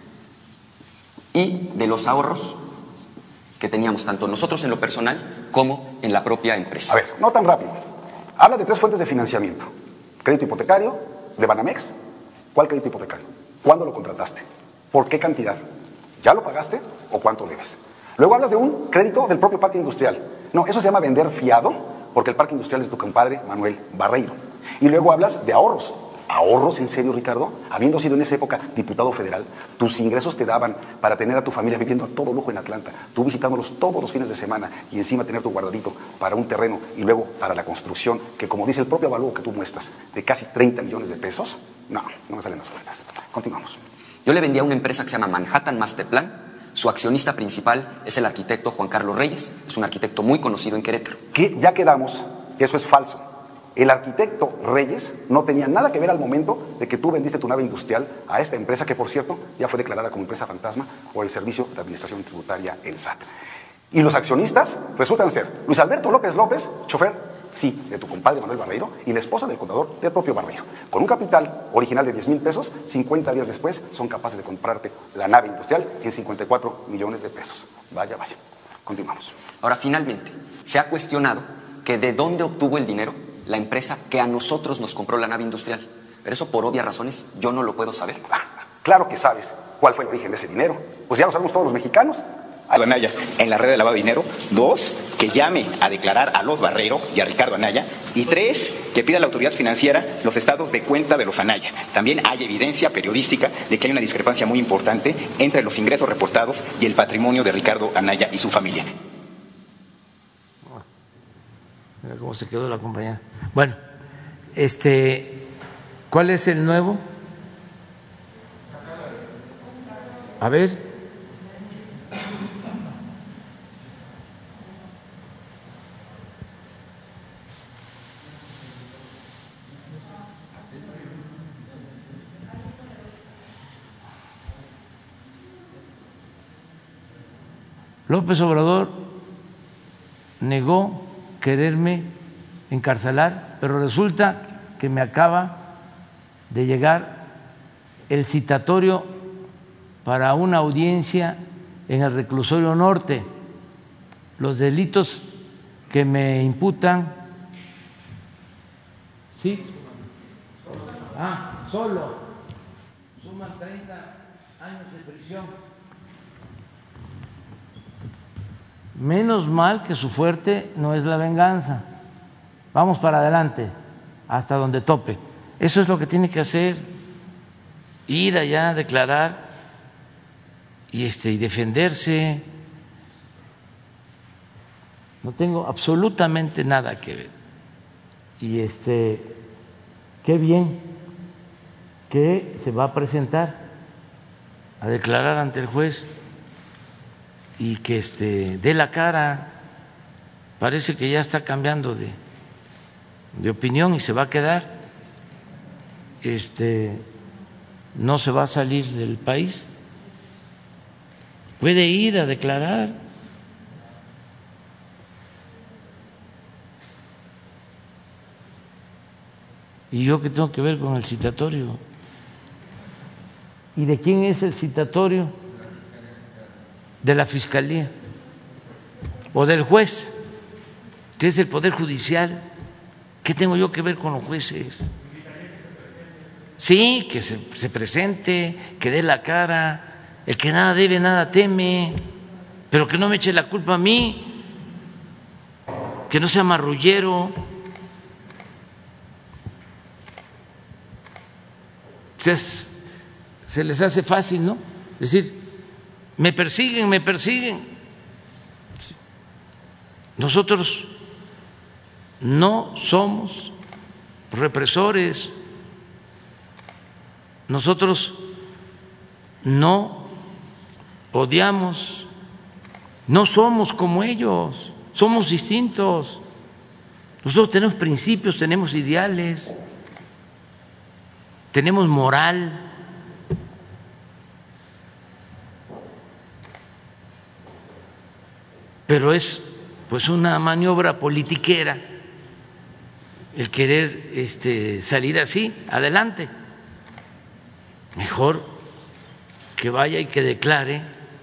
y de los ahorros que teníamos tanto nosotros en lo personal como en la propia empresa. A ver, no tan rápido. Habla de 3 fuentes de financiamiento. Crédito hipotecario, de Banamex. ¿Cuál crédito hipotecario? ¿Cuándo lo contrataste? ¿Por qué cantidad? ¿Ya lo pagaste o cuánto debes? Luego hablas de un crédito del propio parque industrial. No, eso se llama vender fiado, porque el parque industrial es de tu compadre Manuel Barreiro. Y luego hablas de ahorros. ¿Ahorros, en serio, Ricardo? Habiendo sido en esa época diputado federal, tus ingresos te daban para tener a tu familia viviendo a todo lujo en Atlanta, tú visitándolos todos los fines de semana y encima tener tu guardadito para un terreno y luego para la construcción, que como dice el propio avalúo que tú muestras, de casi 30 millones de pesos. No me salen las cuentas. Continuamos. Yo le vendí a una empresa que se llama Manhattan Masterplan. Su accionista principal es el arquitecto Juan Carlos Reyes. Es un arquitecto muy conocido en Querétaro. Que ya quedamos que eso es falso. El arquitecto Reyes no tenía nada que ver al momento de que tú vendiste tu nave industrial a esta empresa, que por cierto ya fue declarada como empresa fantasma por el Servicio de Administración Tributaria, el SAT. Y los accionistas resultan ser Luis Alberto López López, chofer, sí, de tu compadre Manuel Barreiro, y la esposa del contador del propio Barreiro. Con un capital original de 10,000 pesos, 50 días después son capaces de comprarte la nave industrial en 54 millones de pesos. Vaya. Continuamos. Ahora, finalmente, se ha cuestionado que de dónde obtuvo el dinero la empresa que a nosotros nos compró la nave industrial. Pero eso, por obvias razones, yo no lo puedo saber. Claro que sabes cuál fue el origen de ese dinero. Pues ya lo sabemos todos los mexicanos. Anaya en la red de lavado de dinero. 2, que llame a declarar a los Barreiro y a Ricardo Anaya. Y 3, que pida a la autoridad financiera los estados de cuenta de los Anaya. También hay evidencia periodística de que hay una discrepancia muy importante entre los ingresos reportados y el patrimonio de Ricardo Anaya y su familia. Mira cómo se quedó la compañera. Bueno, ¿cuál es el nuevo? A ver. López Obrador negó quererme encarcelar, pero resulta que me acaba de llegar el citatorio para una audiencia en el reclusorio norte. Los delitos que me imputan, sí, solo suman 30 años de prisión. Menos mal que su fuerte no es la venganza. Vamos para adelante, hasta donde tope. Eso es lo que tiene que hacer, ir allá a declarar y defenderse. No tengo absolutamente nada que ver. Y qué bien que se va a presentar a declarar ante el juez y que dé la cara. Parece que ya está cambiando de opinión y se va a quedar. No se va a salir del país. Puede ir a declarar. ¿Y yo qué tengo que ver con el citatorio? ¿Y de quién es el citatorio? De la Fiscalía o del juez, que es el Poder Judicial. ¿Qué tengo yo que ver con los jueces? Sí, que se presente, que dé la cara. El que nada debe, nada teme, pero que no me eche la culpa a mí, que no sea marrullero. Se les hace fácil, ¿no? Decir, me persiguen. Nosotros no somos represores, nosotros no odiamos, no somos como ellos, somos distintos. Nosotros tenemos principios, tenemos ideales, tenemos moral. Pero es pues una maniobra politiquera el querer salir así adelante. Mejor que vaya y que declare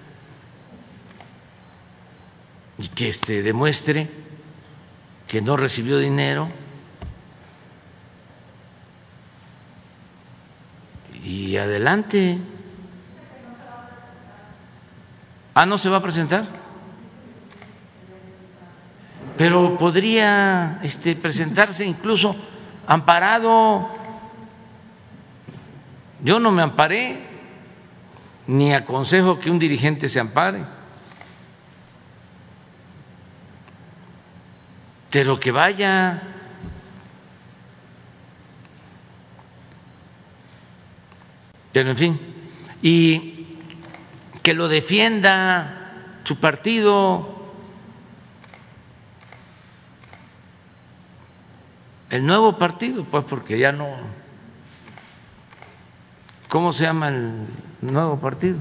y que demuestre que no recibió dinero y adelante. ¿No se va a presentar? Pero podría presentarse incluso amparado. Yo no me amparé, ni aconsejo que un dirigente se ampare, pero que vaya. Pero en fin, y que lo defienda su partido, el nuevo partido, pues porque ya no. ¿Cómo se llama el nuevo partido?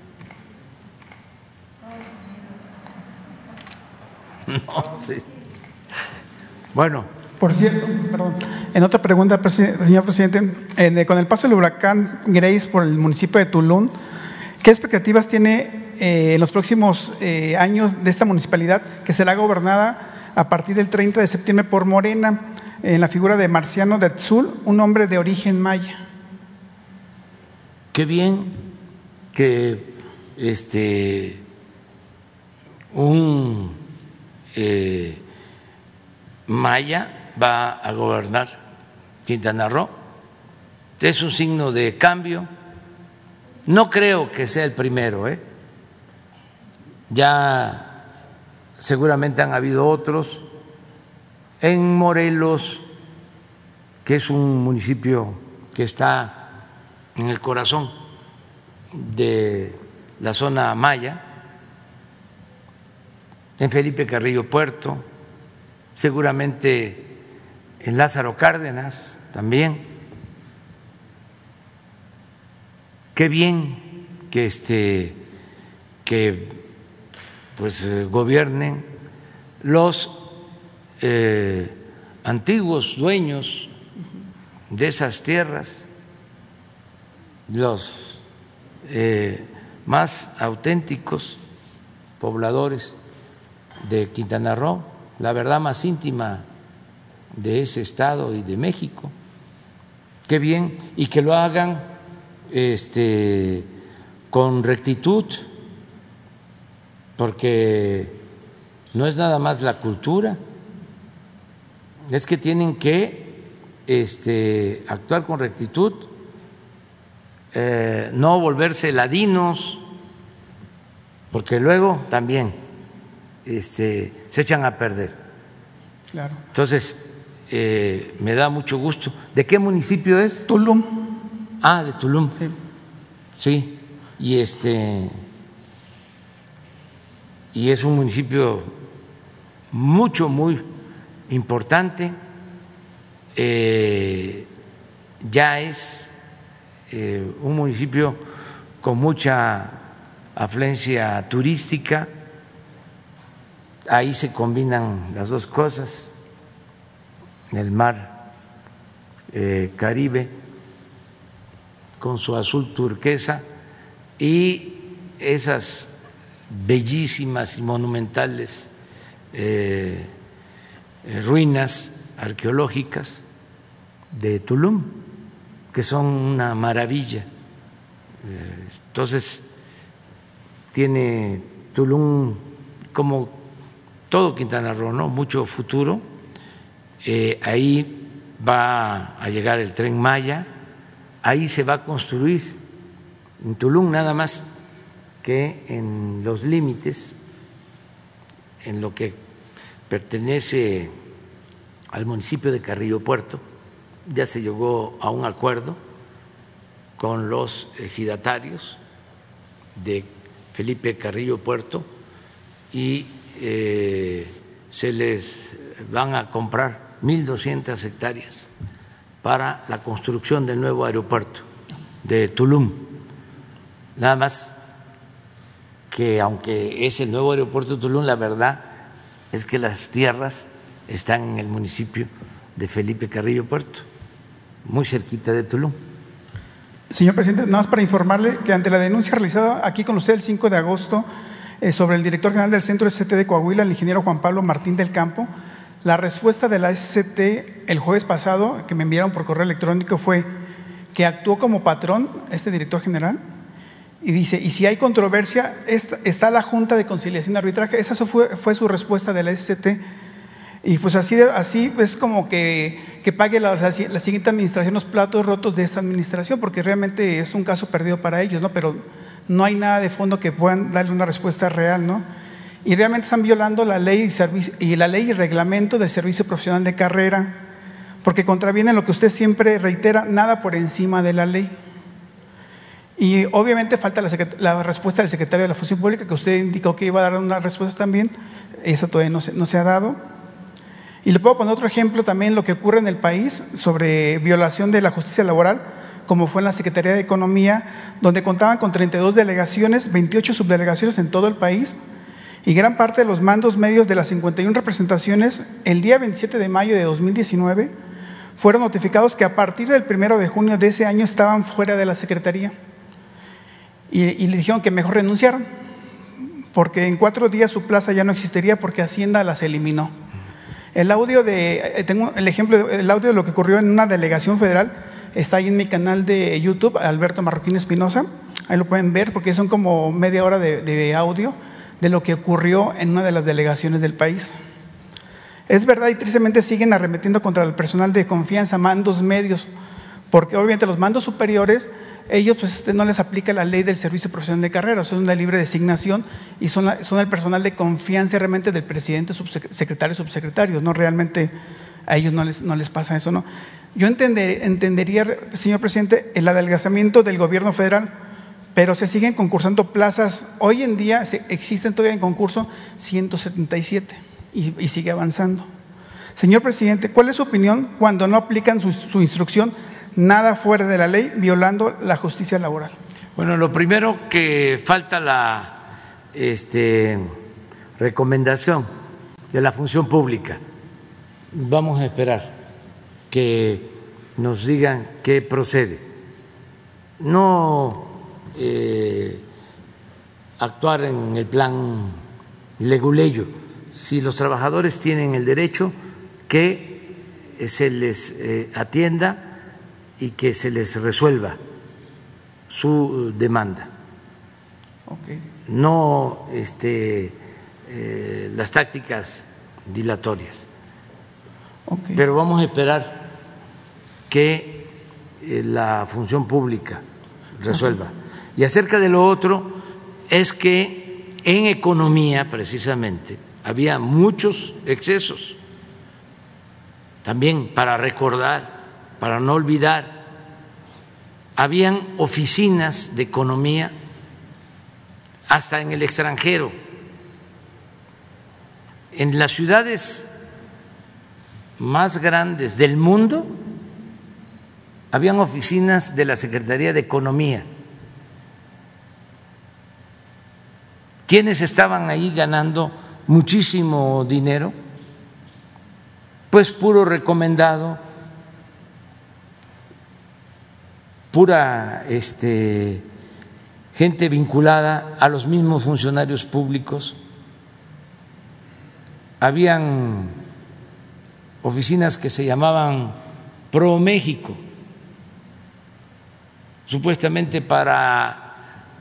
No, sí. Bueno. Por cierto, perdón, en otra pregunta, señor presidente, con el paso del huracán Grace por el municipio de Tulum, ¿qué expectativas tiene en los próximos años de esta municipalidad que será gobernada a partir del 30 de septiembre por Morena, en la figura de Marciano de Tzul, un hombre de origen maya? Qué bien que un maya va a gobernar Quintana Roo. Es un signo de cambio. No creo que sea el primero, ya seguramente han habido otros. En Morelos, que es un municipio que está en el corazón de la zona maya, en Felipe Carrillo Puerto, seguramente en Lázaro Cárdenas también. Qué bien que gobiernen los antiguos dueños de esas tierras, los más auténticos pobladores de Quintana Roo, la verdad más íntima de ese estado y de México. Qué bien, y que lo hagan con rectitud, porque no es nada más la cultura, es que tienen que actuar con rectitud, no volverse ladinos, porque luego también se echan a perder. Claro. Entonces, me da mucho gusto. ¿De qué municipio es? Tulum. Ah, de Tulum. Sí. Sí, y es un municipio muy importante. Ya es un municipio con mucha afluencia turística. Ahí se combinan las dos cosas, el mar Caribe con su azul turquesa y esas bellísimas y monumentales ruinas arqueológicas de Tulum, que son una maravilla. Entonces, tiene Tulum, como todo Quintana Roo, ¿no?, mucho futuro. Ahí va a llegar el Tren Maya, ahí se va a construir, en Tulum nada más, que en los límites, en lo que pertenece al municipio de Carrillo Puerto, ya se llegó a un acuerdo con los ejidatarios de Felipe Carrillo Puerto y se les van a comprar 1.200 hectáreas para la construcción del nuevo aeropuerto de Tulum. Nada más que, aunque es el nuevo aeropuerto de Tulum, la verdad es que las tierras están en el municipio de Felipe Carrillo Puerto, muy cerquita de Tulum. Señor presidente, nada más para informarle que ante la denuncia realizada aquí con usted el 5 de agosto sobre el director general del Centro SCT de Coahuila, el ingeniero Juan Pablo Martín del Campo, la respuesta de la SCT el jueves pasado, que me enviaron por correo electrónico, fue que actuó como patrón este director general y dice, y si hay controversia, está la Junta de Conciliación y Arbitraje. Esa fue su respuesta de la SCT. Y pues así es como que pague la siguiente administración los platos rotos de esta administración, porque realmente es un caso perdido para ellos, ¿no? Pero no hay nada de fondo que puedan darle una respuesta real, ¿no? Y realmente están violando la ley y reglamento del servicio profesional de carrera, porque contraviene lo que usted siempre reitera, nada por encima de la ley. Y obviamente falta la respuesta del secretario de la Función Pública, que usted indicó que iba a dar una respuesta también. Esa todavía no se ha dado. Y le puedo poner otro ejemplo también, lo que ocurre en el país sobre violación de la justicia laboral, como fue en la Secretaría de Economía, donde contaban con 32 delegaciones, 28 subdelegaciones en todo el país, y gran parte de los mandos medios de las 51 representaciones, el día 27 de mayo de 2019, fueron notificados que a partir del 1 de junio de ese año estaban fuera de la Secretaría. Y le dijeron que mejor renunciaran, porque en 4 días su plaza ya no existiría porque Hacienda las eliminó. El audio tengo el ejemplo, el audio de lo que ocurrió en una delegación federal está ahí en mi canal de YouTube, Alberto Marroquín Espinosa. Ahí lo pueden ver porque son como media hora de audio de lo que ocurrió en una de las delegaciones del país. Es verdad y tristemente siguen arremetiendo contra el personal de confianza, mandos medios, porque obviamente los mandos superiores, ellos pues no les aplica la ley del servicio profesional de carrera, son una libre designación y son el personal de confianza realmente del presidente, subsecretarios, subsecretarios, no realmente a ellos no les pasa eso, ¿no? Yo entendería, señor presidente, el adelgazamiento del gobierno federal, pero se siguen concursando plazas. Hoy en día existen todavía en concurso 177 y sigue avanzando. Señor presidente, ¿cuál es su opinión cuando no aplican su instrucción nada fuera de la ley, violando la justicia laboral? Bueno, lo primero, que falta la recomendación de la Función Pública. Vamos a esperar que nos digan qué procede. No actuar en el plan leguleyo. Si los trabajadores tienen el derecho, que se les atienda y que se les resuelva su demanda. Okay. No las tácticas dilatorias. Okay. Pero vamos a esperar que la Función Pública resuelva. Okay. Y acerca de lo otro, es que en economía precisamente había muchos excesos. También para recordar, para no olvidar, habían oficinas de economía hasta en el extranjero. En las ciudades más grandes del mundo habían oficinas de la Secretaría de Economía. ¿Quiénes estaban ahí ganando muchísimo dinero? Pues puro recomendado, pura gente vinculada a los mismos funcionarios públicos. Habían oficinas que se llamaban Pro México, supuestamente para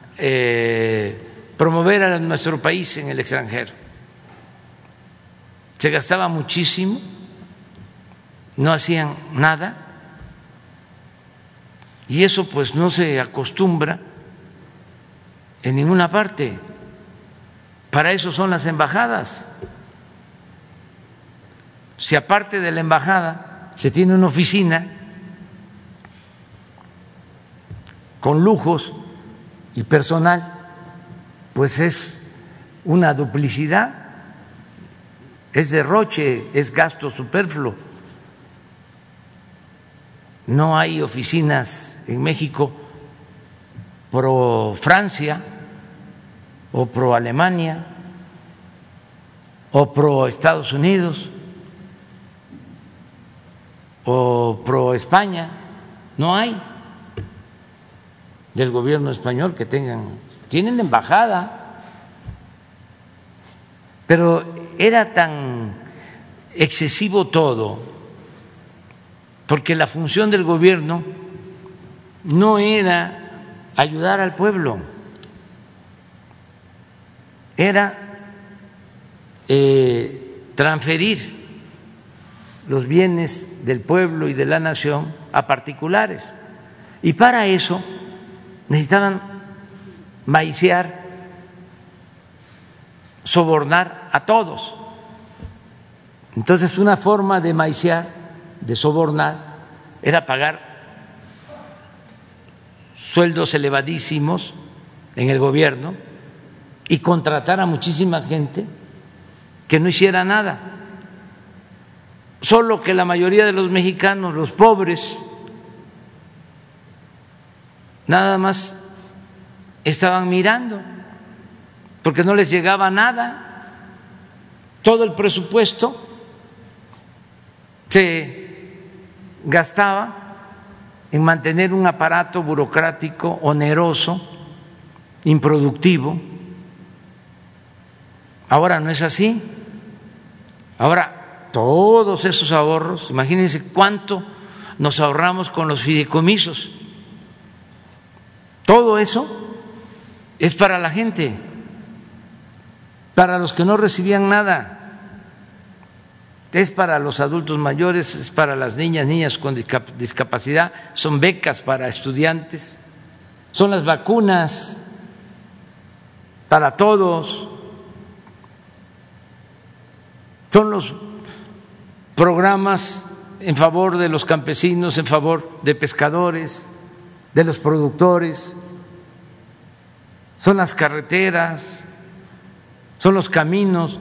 promover a nuestro país en el extranjero. Se gastaba muchísimo, no hacían nada, y eso pues no se acostumbra en ninguna parte. Para eso son las embajadas. Si aparte de la embajada se tiene una oficina con lujos y personal, pues es una duplicidad, es derroche, es gasto superfluo. No hay oficinas en México pro Francia o pro Alemania o pro Estados Unidos o pro España. No hay del gobierno español que tienen embajada, pero era tan excesivo todo, porque la función del gobierno no era ayudar al pueblo, era transferir los bienes del pueblo y de la nación a particulares, y para eso necesitaban maiciar, sobornar a todos. Entonces, una forma de maiciar, de sobornar, era pagar sueldos elevadísimos en el gobierno y contratar a muchísima gente que no hiciera nada. Solo que la mayoría de los mexicanos, los pobres, nada más estaban mirando, porque no les llegaba nada. Todo el presupuesto se gastaba en mantener un aparato burocrático oneroso, improductivo. Ahora no es así. Ahora todos esos ahorros, imagínense cuánto nos ahorramos con los fideicomisos. Todo eso es para la gente, para los que no recibían nada. Es para los adultos mayores, es para las niñas con discapacidad, son becas para estudiantes, son las vacunas para todos, son los programas en favor de los campesinos, en favor de pescadores, de los productores, son las carreteras, son los caminos,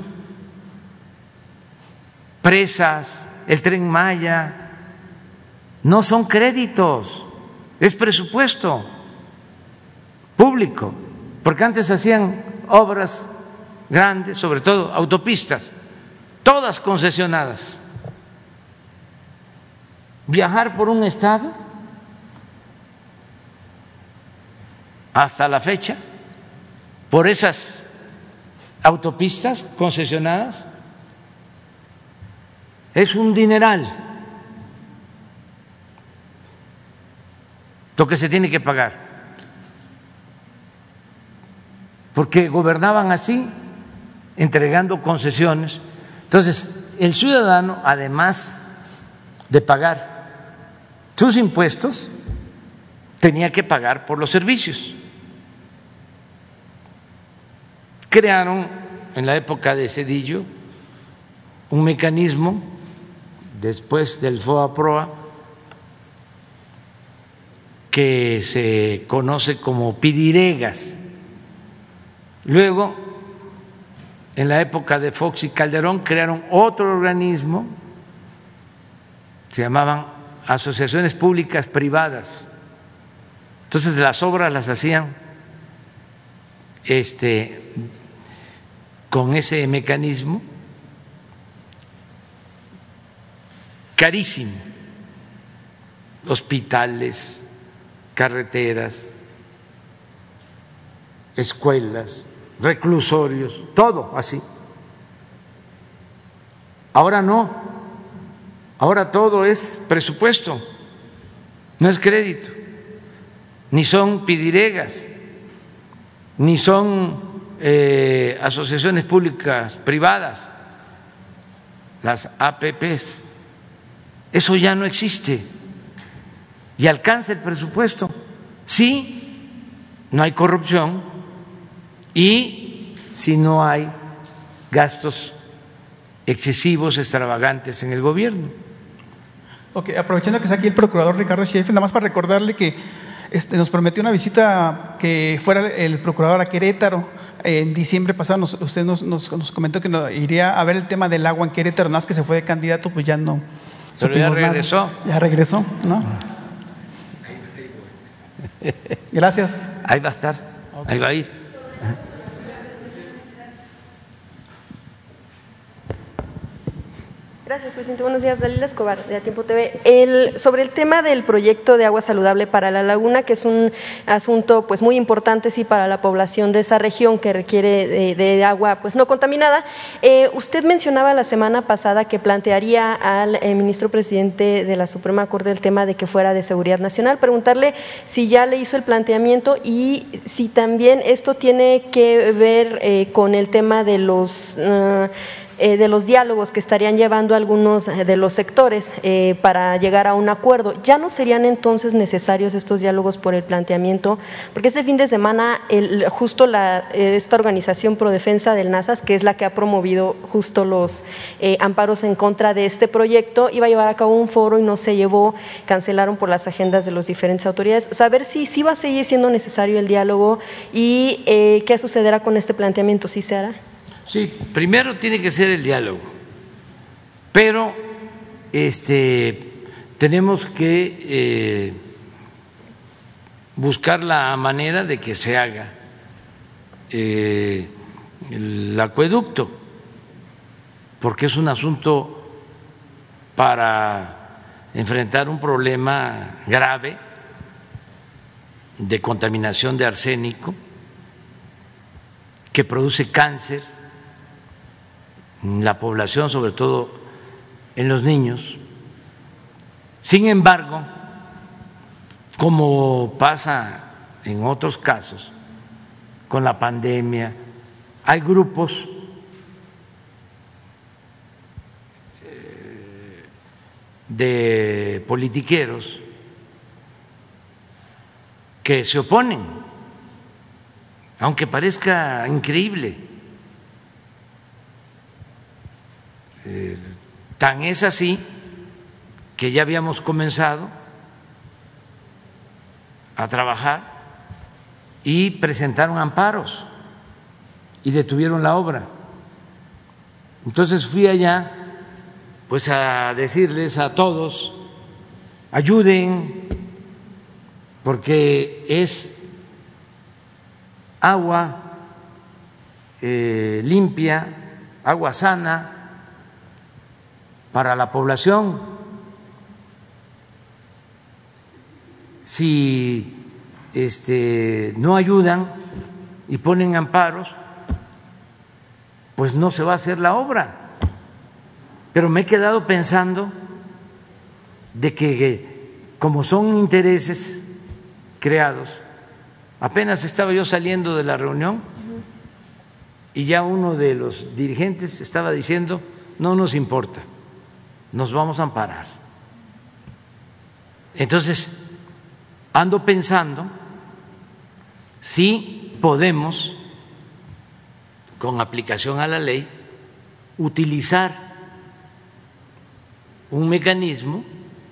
presas, el Tren Maya. No son créditos, es presupuesto público, porque antes hacían obras grandes, sobre todo autopistas, todas concesionadas. Viajar por un estado hasta la fecha por esas autopistas concesionadas es un dineral lo que se tiene que pagar, porque gobernaban así, entregando concesiones. Entonces, el ciudadano, además de pagar sus impuestos, tenía que pagar por los servicios. Crearon en la época de Zedillo un mecanismo, después del FOA-PROA, que se conoce como pidiregas. Luego, en la época de Fox y Calderón, crearon otro organismo, se llamaban asociaciones públicas privadas. Entonces las obras las hacían con ese mecanismo carísimo, hospitales, carreteras, escuelas, reclusorios, todo así. Ahora no, ahora todo es presupuesto, no es crédito, ni son pidiregas, ni son asociaciones públicas privadas, las APPs. Eso ya no existe y alcanza el presupuesto. Sí, no hay corrupción y si no hay gastos excesivos, extravagantes en el gobierno. Ok, aprovechando que está aquí el procurador Ricardo Sheffield, nada más para recordarle que nos prometió una visita, que fuera el procurador a Querétaro. En diciembre pasado usted nos comentó que iría a ver el tema del agua en Querétaro, nada más que se fue de candidato, pues ya no. Pero ya regresó. Nada. Ya regresó, ¿no? Gracias. Ahí va a estar, ahí va a ir. Gracias, presidente. Buenos días, Dalila Escobar, de A Tiempo TV. Sobre el tema del proyecto de agua saludable para la laguna, que es un asunto pues muy importante sí para la población de esa región que requiere de agua pues no contaminada. Usted mencionaba la semana pasada que plantearía al ministro presidente de la Suprema Corte el tema de que fuera de seguridad nacional. Preguntarle si ya le hizo el planteamiento y si también esto tiene que ver con el tema de los los diálogos que estarían llevando algunos de los sectores para llegar a un acuerdo. ¿Ya no serían entonces necesarios estos diálogos por el planteamiento? Porque este fin de semana justo esta organización Prodefensa del NASAS, que es la que ha promovido justo los amparos en contra de este proyecto, iba a llevar a cabo un foro y no se llevó, cancelaron por las agendas de las diferentes autoridades. Saber si va a seguir siendo necesario el diálogo y qué sucederá con este planteamiento, ¿sí se hará? Sí, primero tiene que ser el diálogo, pero tenemos que buscar la manera de que se haga el acueducto, porque es un asunto para enfrentar un problema grave de contaminación de arsénico que produce cáncer en la población, sobre todo en los niños. Sin embargo, como pasa en otros casos, con la pandemia, hay grupos de politiqueros que se oponen, aunque parezca increíble. Tan es así que ya habíamos comenzado a trabajar y presentaron amparos y detuvieron la obra. Entonces fui allá pues a decirles a todos: ayuden, porque es agua limpia, agua sana para la población. Si no ayudan y ponen amparos, pues no se va a hacer la obra. Pero me he quedado pensando de que como son intereses creados, apenas estaba yo saliendo de la reunión y ya uno de los dirigentes estaba diciendo: no nos importa, nos vamos a amparar. Entonces, ando pensando si podemos, con aplicación a la ley, utilizar un mecanismo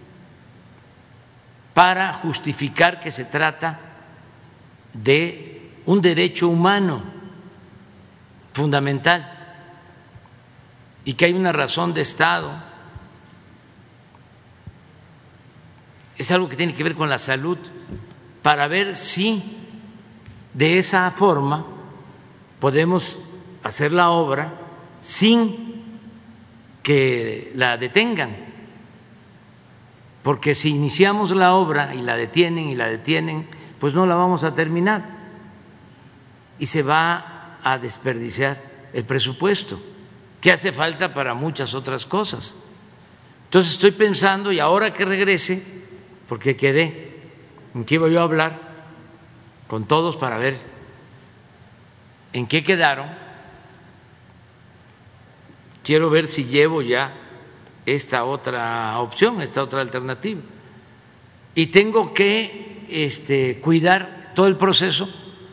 para justificar que se trata de un derecho humano fundamental y que hay una razón de Estado. Es algo que tiene que ver con la salud, para ver si de esa forma podemos hacer la obra sin que la detengan, porque si iniciamos la obra y la detienen, pues no la vamos a terminar y se va a desperdiciar el presupuesto que hace falta para muchas otras cosas. Entonces estoy pensando, y ahora que regrese, porque quedé en que iba yo a hablar con todos para ver en qué quedaron, quiero ver si llevo ya esta otra opción, esta otra alternativa. Y tengo que cuidar todo el proceso,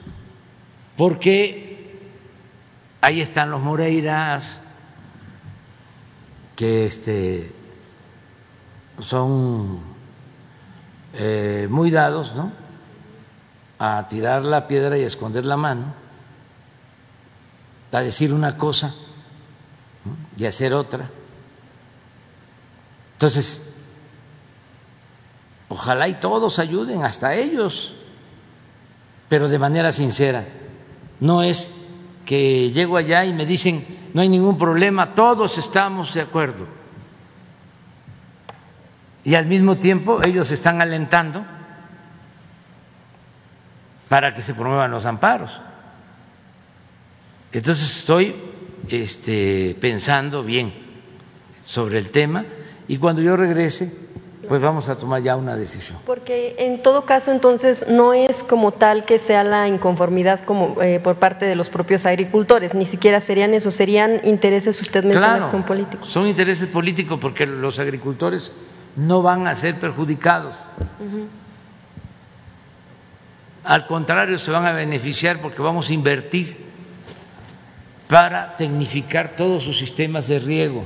porque ahí están los Moreiras, que son muy dados, ¿no?, a tirar la piedra y a esconder la mano, a decir una cosa, ¿no?, y hacer otra. Entonces, ojalá y todos ayuden, hasta ellos, pero de manera sincera. No es que llego allá y me dicen: no hay ningún problema, todos estamos de acuerdo, y al mismo tiempo ellos están alentando para que se promuevan los amparos. Entonces estoy pensando bien sobre el tema, y cuando yo regrese pues vamos a tomar ya una decisión. Porque en todo caso, entonces, no es como tal que sea la inconformidad como por parte de los propios agricultores, ni siquiera serían eso, serían intereses, usted menciona Claro, que son políticos. Son intereses políticos porque los agricultores no van a ser perjudicados. Al contrario, se van a beneficiar porque vamos a invertir para tecnificar todos sus sistemas de riego.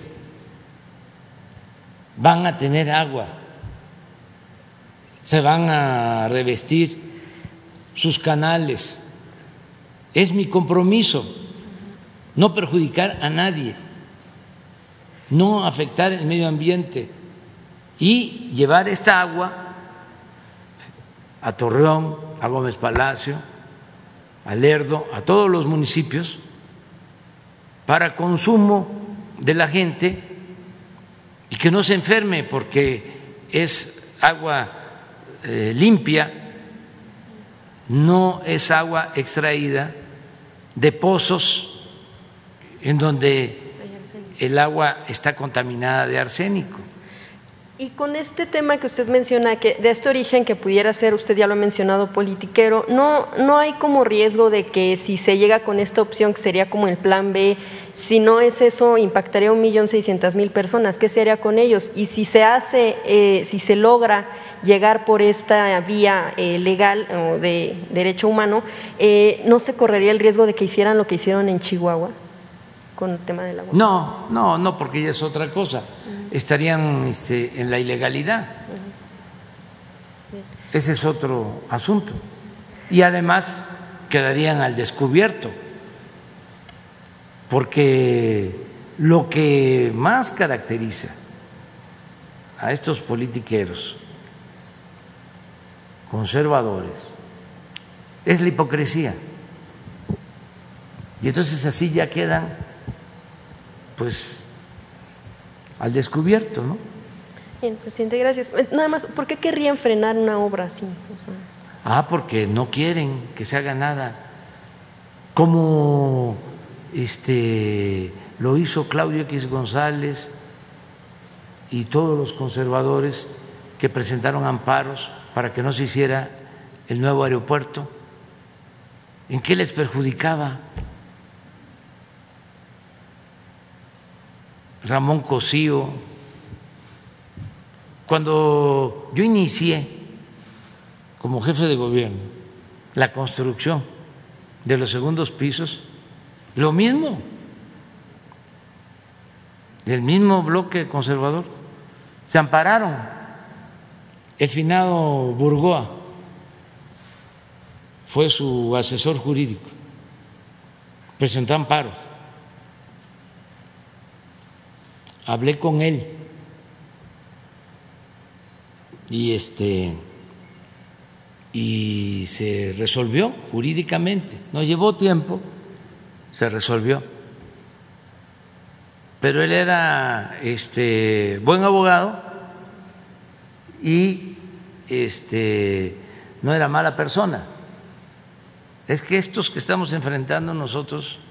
Van a tener agua, se van a revestir sus canales. Es mi compromiso no perjudicar a nadie, no afectar el medio ambiente y llevar esta agua a Torreón, a Gómez Palacio, a Lerdo, a todos los municipios para consumo de la gente y que no se enferme porque es agua limpia, no es agua extraída de pozos en donde el agua está contaminada de arsénico. Y con este tema que usted menciona, que de este origen que pudiera ser, usted ya lo ha mencionado, politiquero, ¿no hay como riesgo de que si se llega con esta opción, que sería como el plan B, si no es eso, impactaría a 1.600.000 personas? ¿Qué se haría con ellos? Y si se hace, si se logra llegar por esta vía legal o de derecho humano, ¿no se correría el riesgo de que hicieran lo que hicieron en Chihuahua con el tema del agua? No, porque ya es otra cosa. Estarían en la ilegalidad. Ese es otro asunto. Y además quedarían al descubierto, porque lo que más caracteriza a estos politiqueros conservadores es la hipocresía. Y entonces así ya quedan, pues, al descubierto, ¿no? Bien, presidente, gracias. Nada más, ¿por qué querrían frenar una obra así? Porque no quieren que se haga nada, como lo hizo Claudio X González y todos los conservadores que presentaron amparos para que no se hiciera el nuevo aeropuerto. ¿En qué les perjudicaba? Ramón Cosío, cuando yo inicié como jefe de gobierno la construcción de los segundos pisos, lo mismo, del mismo bloque conservador, se ampararon. El finado Burgoa fue su asesor jurídico, presentó amparos. Hablé con él y se resolvió jurídicamente. Nos llevó tiempo, se resolvió. Pero él era buen abogado y no era mala persona. Es que estos que estamos enfrentando nosotros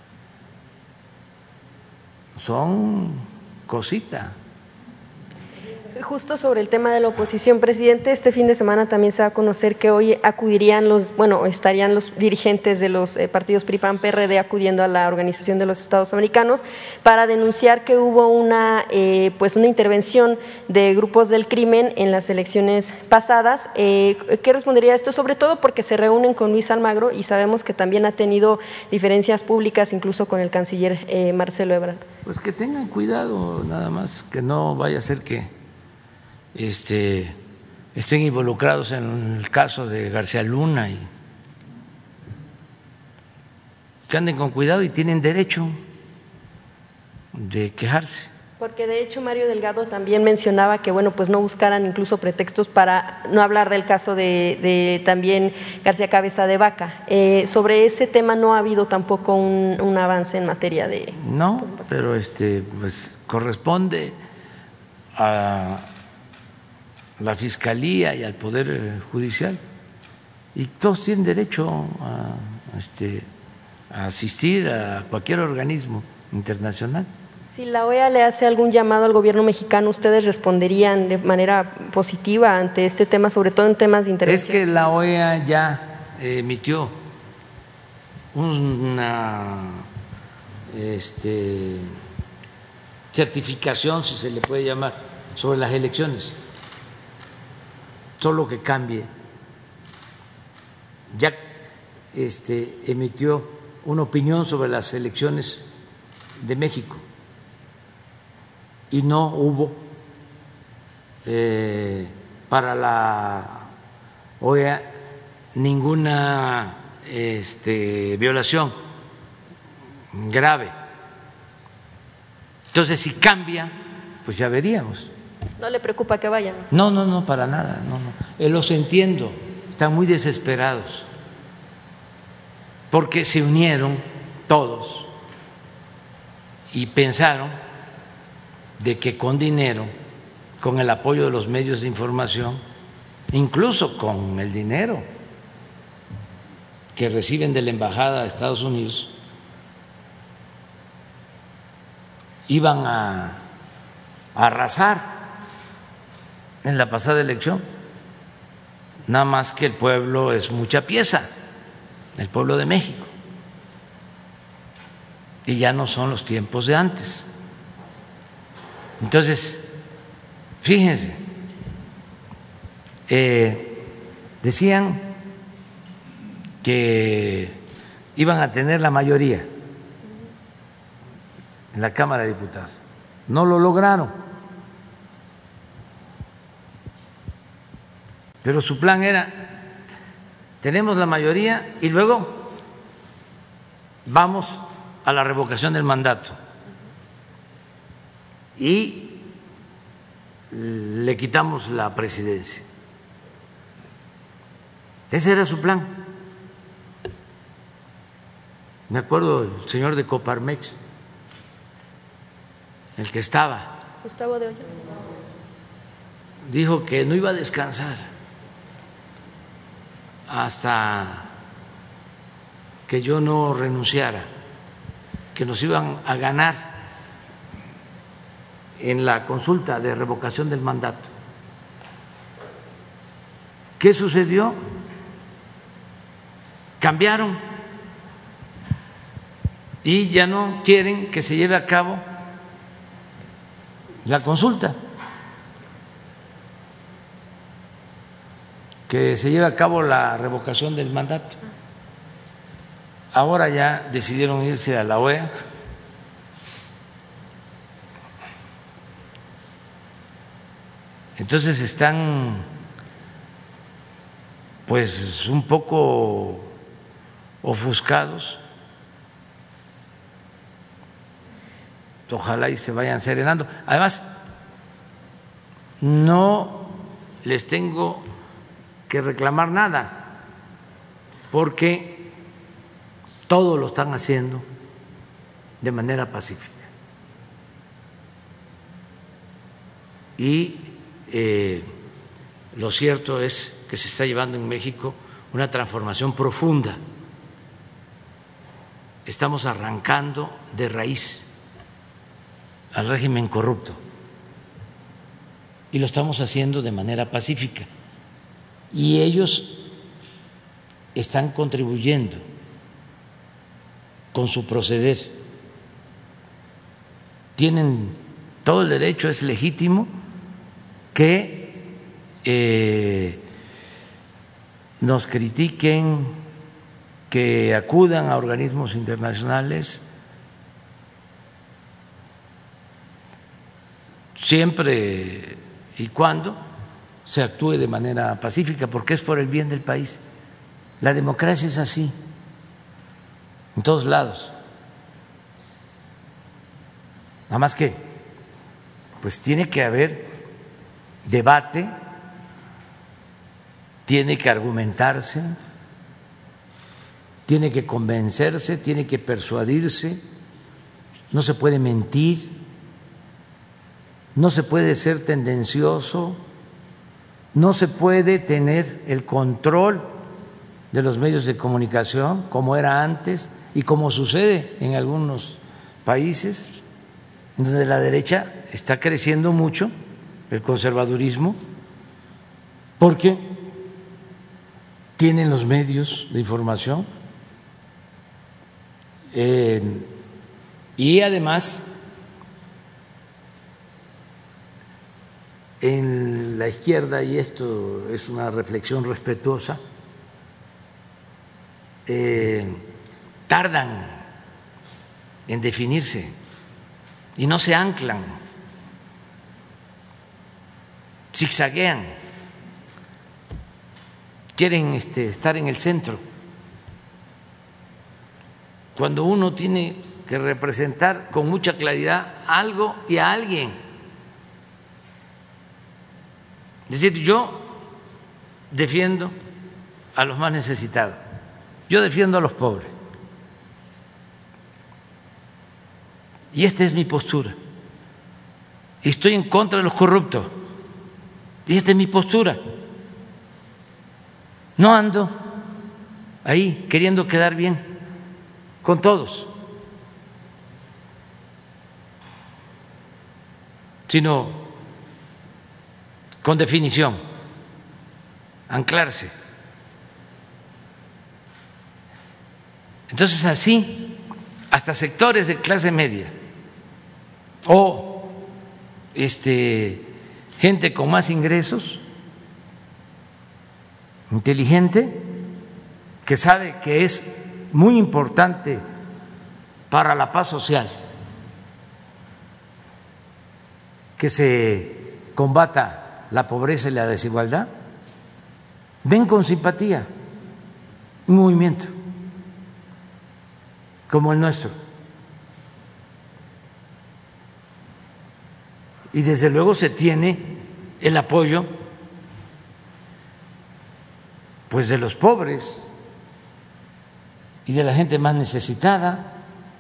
son cosita. Justo sobre el tema de la oposición, presidente, este fin de semana también se va a conocer que hoy estarían los dirigentes de los partidos PRI, PAN, PRD acudiendo a la Organización de los Estados Americanos para denunciar que hubo una intervención de grupos del crimen en las elecciones pasadas. ¿Qué respondería a esto? Sobre todo porque se reúnen con Luis Almagro y sabemos que también ha tenido diferencias públicas incluso con el canciller Marcelo Ebrard. Pues que tengan cuidado nada más, que no vaya a ser que estén involucrados en el caso de García Luna y que anden con cuidado y tienen derecho de quejarse. Porque de hecho Mario Delgado también mencionaba que no buscaran incluso pretextos para no hablar del caso de también García Cabeza de Vaca. Sobre ese tema no ha habido tampoco un avance en materia de... No, pero pues corresponde a la Fiscalía y al Poder Judicial y todos tienen derecho a asistir a cualquier organismo internacional. Si la OEA le hace algún llamado al gobierno mexicano, ¿ustedes responderían de manera positiva ante este tema, sobre todo en temas de intervención? Es que la OEA ya emitió una certificación, si se le puede llamar, sobre las elecciones. Solo que cambie. Ya emitió una opinión sobre las elecciones de México y no hubo para la OEA ninguna violación grave. Entonces, si cambia, pues ya veríamos. ¿No le preocupa que vayan? No, para nada. No. Los entiendo, están muy desesperados porque se unieron todos y pensaron de que con dinero, con el apoyo de los medios de información, incluso con el dinero que reciben de la Embajada de Estados Unidos, iban a arrasar en la pasada elección. Nada más que el pueblo es mucha pieza, el pueblo de México, y ya no son los tiempos de antes. Entonces, fíjense, decían que iban a tener la mayoría en la Cámara de Diputados. No lo lograron. Pero su plan era: tenemos la mayoría y luego vamos a la revocación del mandato y le quitamos la presidencia. Ese era su plan. Me acuerdo del señor de Coparmex, el que estaba, Gustavo de Hoyos, dijo que no iba a descansar hasta que yo no renunciara, que nos iban a ganar en la consulta de revocación del mandato. ¿Qué sucedió? Cambiaron y ya no quieren que se lleve a cabo la consulta, que se lleve a cabo la revocación del mandato. Ahora ya decidieron irse a la OEA. Entonces están pues un poco ofuscados. Ojalá y se vayan serenando. Además, no les tengo que reclamar nada, porque todo lo están haciendo de manera pacífica. Y lo cierto es que se está llevando en México una transformación profunda. Estamos arrancando de raíz al régimen corrupto y lo estamos haciendo de manera pacífica, y ellos están contribuyendo con su proceder. Tienen todo el derecho, es legítimo que nos critiquen, que acudan a organismos internacionales, siempre y cuando se actúe de manera pacífica, porque es por el bien del país. La democracia es así, en todos lados. Nada más que, pues tiene que haber debate, tiene que argumentarse, tiene que convencerse, tiene que persuadirse, no se puede mentir, no se puede ser tendencioso, no se puede tener el control de los medios de comunicación como era antes y como sucede en algunos países. donde la derecha está creciendo mucho, el conservadurismo, porque tienen los medios de información y además en la izquierda, y esto es una reflexión respetuosa, tardan en definirse y no se anclan, zigzaguean, quieren estar en el centro, cuando uno tiene que representar con mucha claridad algo y a alguien. Es decir, yo defiendo a los más necesitados, yo defiendo a los pobres. Y esta es mi postura. Y estoy en contra de los corruptos. Y esta es mi postura. No ando ahí queriendo quedar bien con todos, sino con definición, anclarse. Entonces así, hasta sectores de clase media o gente con más ingresos, inteligente, que sabe que es muy importante para la paz social que se combata la pobreza y la desigualdad, ven con simpatía un movimiento como el nuestro. Y desde luego se tiene el apoyo pues de los pobres y de la gente más necesitada,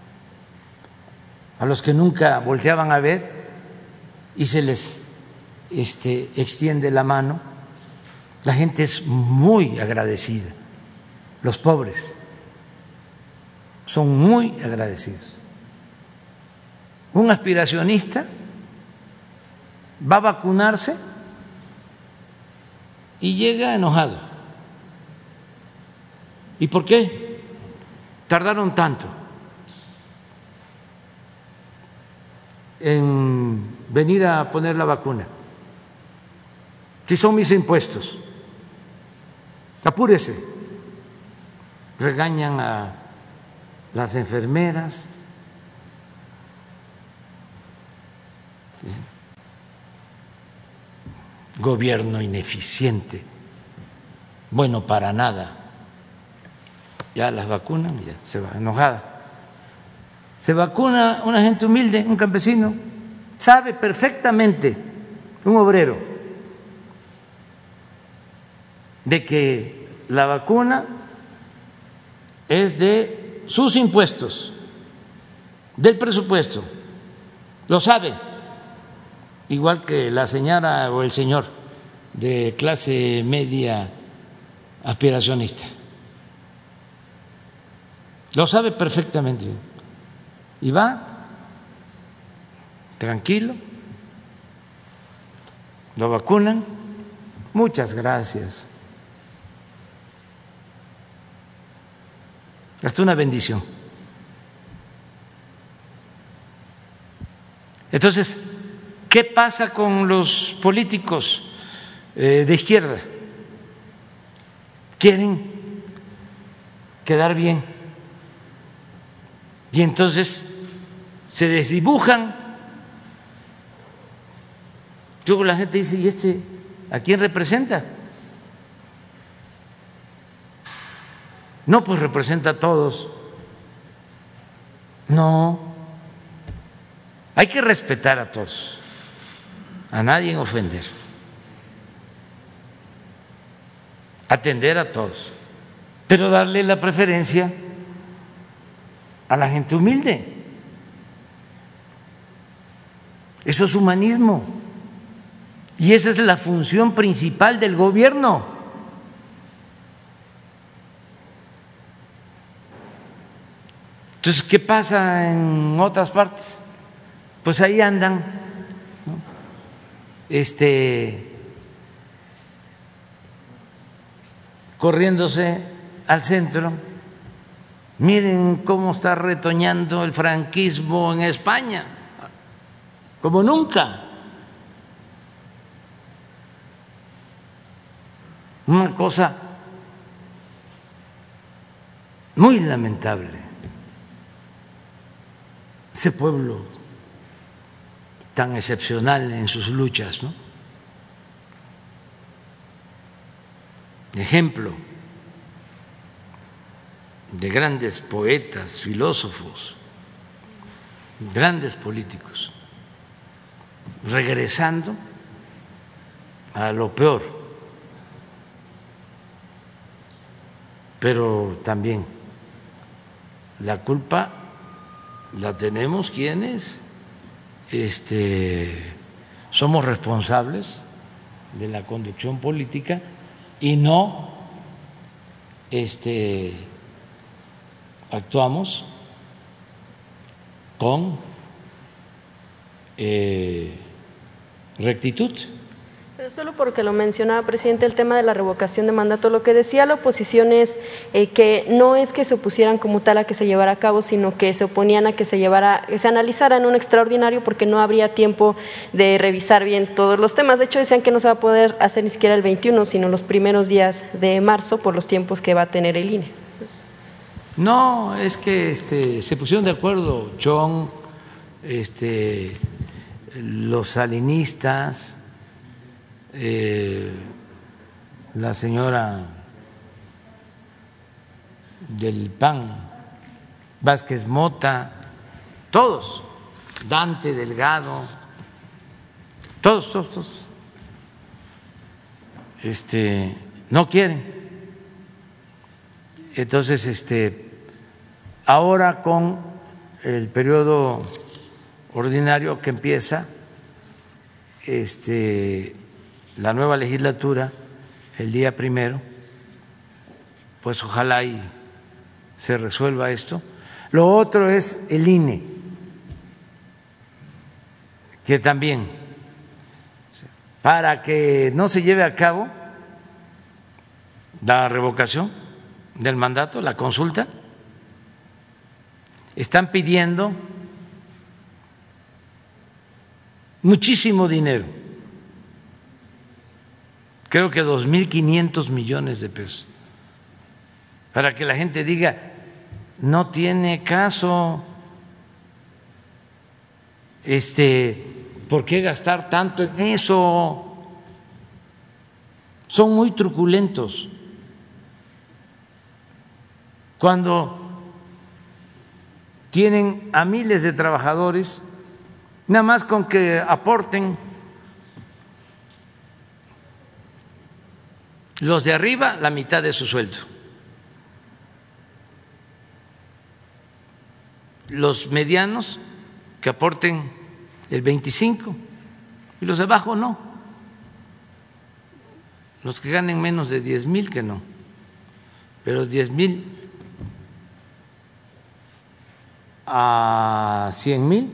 a los que nunca volteaban a ver y se les extiende la mano. La gente es muy agradecida, los pobres son muy agradecidos. Un aspiracionista va a vacunarse y llega enojado. ¿Y por qué tardaron tanto en venir a poner la vacuna? Si son mis impuestos, apúrese. Regañan a las enfermeras. Gobierno ineficiente, bueno para nada. Ya las vacunan y ya se va enojada. Se vacuna una gente humilde, un campesino, sabe perfectamente, un obrero, de que la vacuna es de sus impuestos, del presupuesto, lo sabe, igual que la señora o el señor de clase media aspiracionista. Lo sabe perfectamente y va tranquilo, lo vacunan, muchas gracias. Hasta una bendición. Entonces, ¿qué pasa con los políticos de izquierda? Quieren quedar bien y entonces se desdibujan. Luego la gente dice, ¿y a quién representa? No, pues representa a todos. No, hay que respetar a todos, a nadie ofender, atender a todos, pero darle la preferencia a la gente humilde. Eso es humanismo y esa es la función principal del gobierno. Entonces, ¿qué pasa en otras partes? pues ahí andan, ¿no? Corriéndose al centro. Miren cómo está retoñando el franquismo en España, como nunca. Una cosa muy lamentable. Ese pueblo tan excepcional en sus luchas, ¿no? Ejemplo de grandes poetas, filósofos, grandes políticos, regresando a lo peor, pero también la culpa la tenemos quienes somos responsables de la conducción política y no actuamos con rectitud. Pero solo porque lo mencionaba, presidente, el tema de la revocación de mandato, lo que decía la oposición es que no es que se opusieran como tal a que se llevara a cabo, sino que se oponían a que se analizara en un extraordinario porque no habría tiempo de revisar bien todos los temas. De hecho, decían que no se va a poder hacer ni siquiera el 21, sino los primeros días de marzo por los tiempos que va a tener el INE. No, es que se pusieron de acuerdo Chong, los salinistas, la señora del PAN, Vázquez Mota, todos, Dante Delgado, todos, no quieren. Entonces, ahora con el periodo ordinario que empieza, la nueva legislatura el día 1, pues ojalá y se resuelva esto. Lo otro es el INE, que también, para que no se lleve a cabo la revocación del mandato, la consulta, están pidiendo muchísimo dinero, creo que 2.500 millones de pesos, para que la gente diga, no tiene caso, ¿por qué gastar tanto en eso? Son muy truculentos. Cuando tienen a miles de trabajadores, nada más con que aporten los de arriba la mitad de su sueldo, los medianos que aporten el 25% y los de abajo no, los que ganen menos de 10,000 que no, pero 10,000 a 100,000,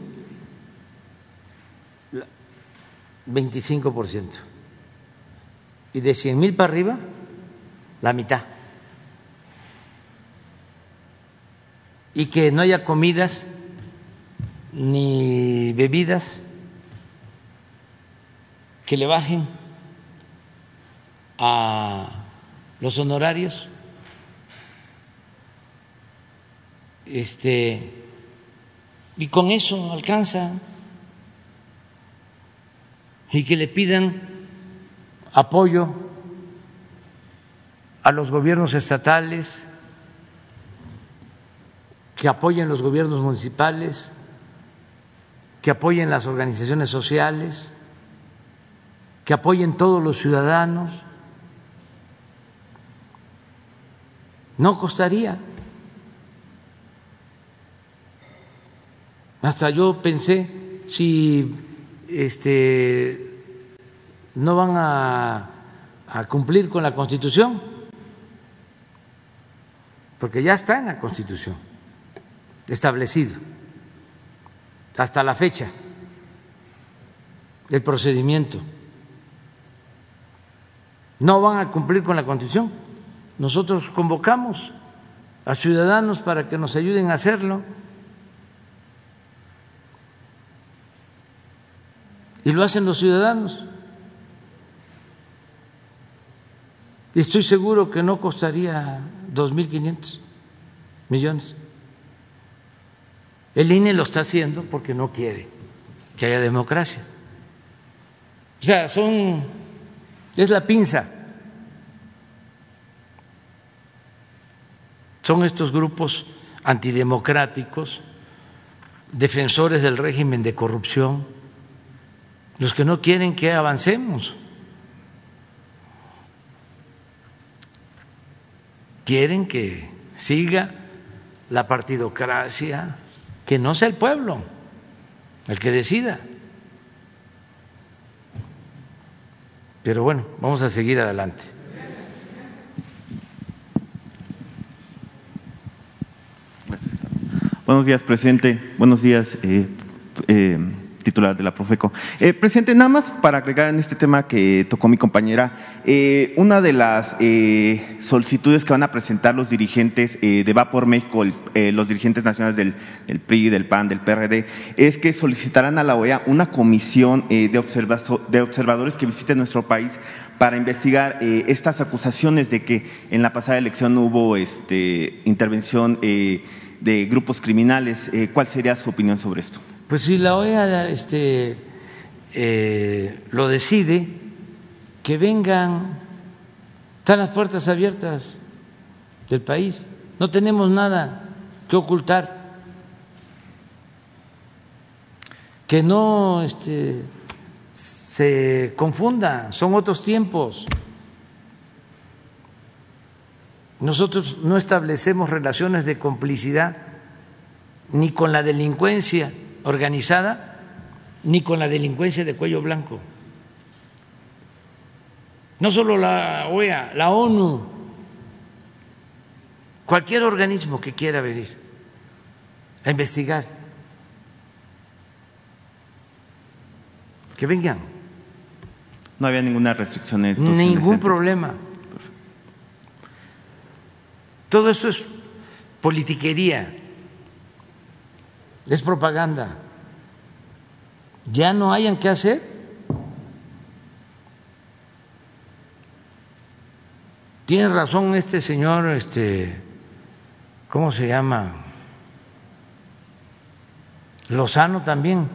25%, y de 100,000 para arriba la mitad, y que no haya comidas ni bebidas, que le bajen a los honorarios, y con eso alcanza, y que le pidan apoyo a los gobiernos estatales, que apoyen los gobiernos municipales, que apoyen las organizaciones sociales, que apoyen todos los ciudadanos. No costaría. Hasta yo pensé, si no van a cumplir con la Constitución, porque ya está en la Constitución establecido hasta la fecha el procedimiento. No van a cumplir con la Constitución. Nosotros convocamos a ciudadanos para que nos ayuden a hacerlo. Y lo hacen los ciudadanos. Y estoy seguro que no costaría 2.500 millones. El INE lo está haciendo porque no quiere que haya democracia. O sea, es la pinza. Son estos grupos antidemocráticos, defensores del régimen de corrupción, los que no quieren que avancemos. Quieren que siga la partidocracia, que no sea el pueblo el que decida. Pero bueno, vamos a seguir adelante. Buenos días, presidente. Buenos días, titular de la Profeco. Presidente, nada más para agregar en este tema que tocó mi compañera, una de las solicitudes que van a presentar los dirigentes de Va por México, los dirigentes nacionales del PRI, del PAN, del PRD, es que solicitarán a la OEA una comisión de observadores que visiten nuestro país para investigar estas acusaciones de que en la pasada elección hubo intervención de grupos criminales. ¿Cuál sería su opinión sobre esto? Pues si la OEA lo decide, que vengan, están las puertas abiertas del país, no tenemos nada que ocultar, que no se confunda, son otros tiempos. Nosotros no establecemos relaciones de complicidad ni con la delincuencia organizada ni con la delincuencia de cuello blanco. No solo la OEA, la ONU, cualquier organismo que quiera venir a investigar, que vengan. No había ninguna restricción. Ningún problema. Todo eso es politiquería, es propaganda. Ya no hayan qué hacer. Tiene razón este señor, ¿cómo se llama? Lozano también.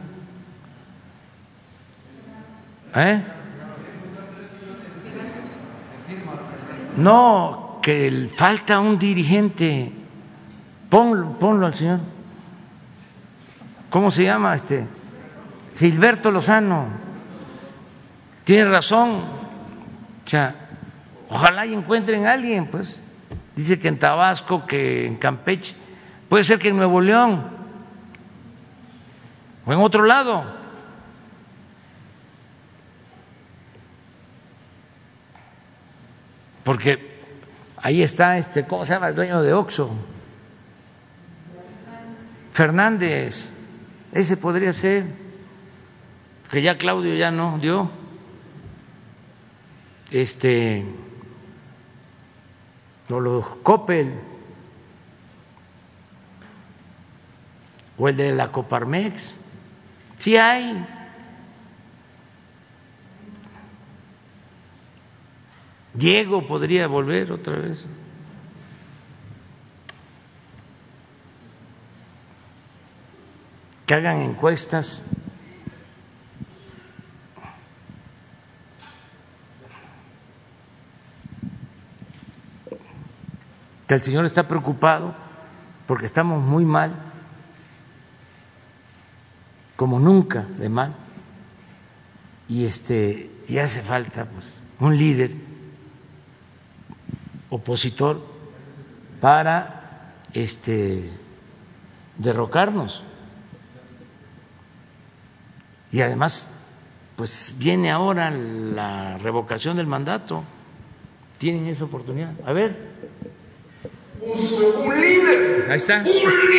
No, que falta un dirigente. Ponlo al señor. ¿Cómo se llama? Gilberto Lozano. Tiene razón. O sea, ojalá y encuentren a alguien, pues. Dice que en Tabasco, que en Campeche, puede ser que en Nuevo León o en otro lado. Porque ahí está ¿cómo se llama? El dueño de Oxxo, Fernández. Ese podría ser, que ya Claudio ya no dio. O los Coppel, o el de la Coparmex. Sí hay. Diego podría volver otra vez. Que hagan encuestas. Que el señor está preocupado porque estamos muy mal, como nunca de mal, y hace falta pues un líder opositor para derrocarnos. Y además, pues viene ahora la revocación del mandato. Tienen esa oportunidad. A ver. Un líder. Ahí está. Un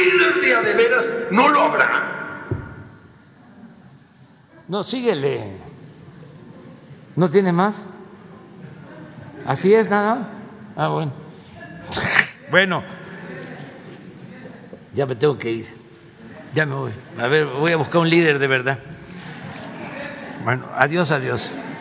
líder de veras no lo habrá. No, síguele. ¿No tiene más? ¿Así es nada? Ah, bueno. Bueno, ya me tengo que ir. Ya me voy. A ver, voy a buscar un líder de verdad. Bueno, adiós, adiós.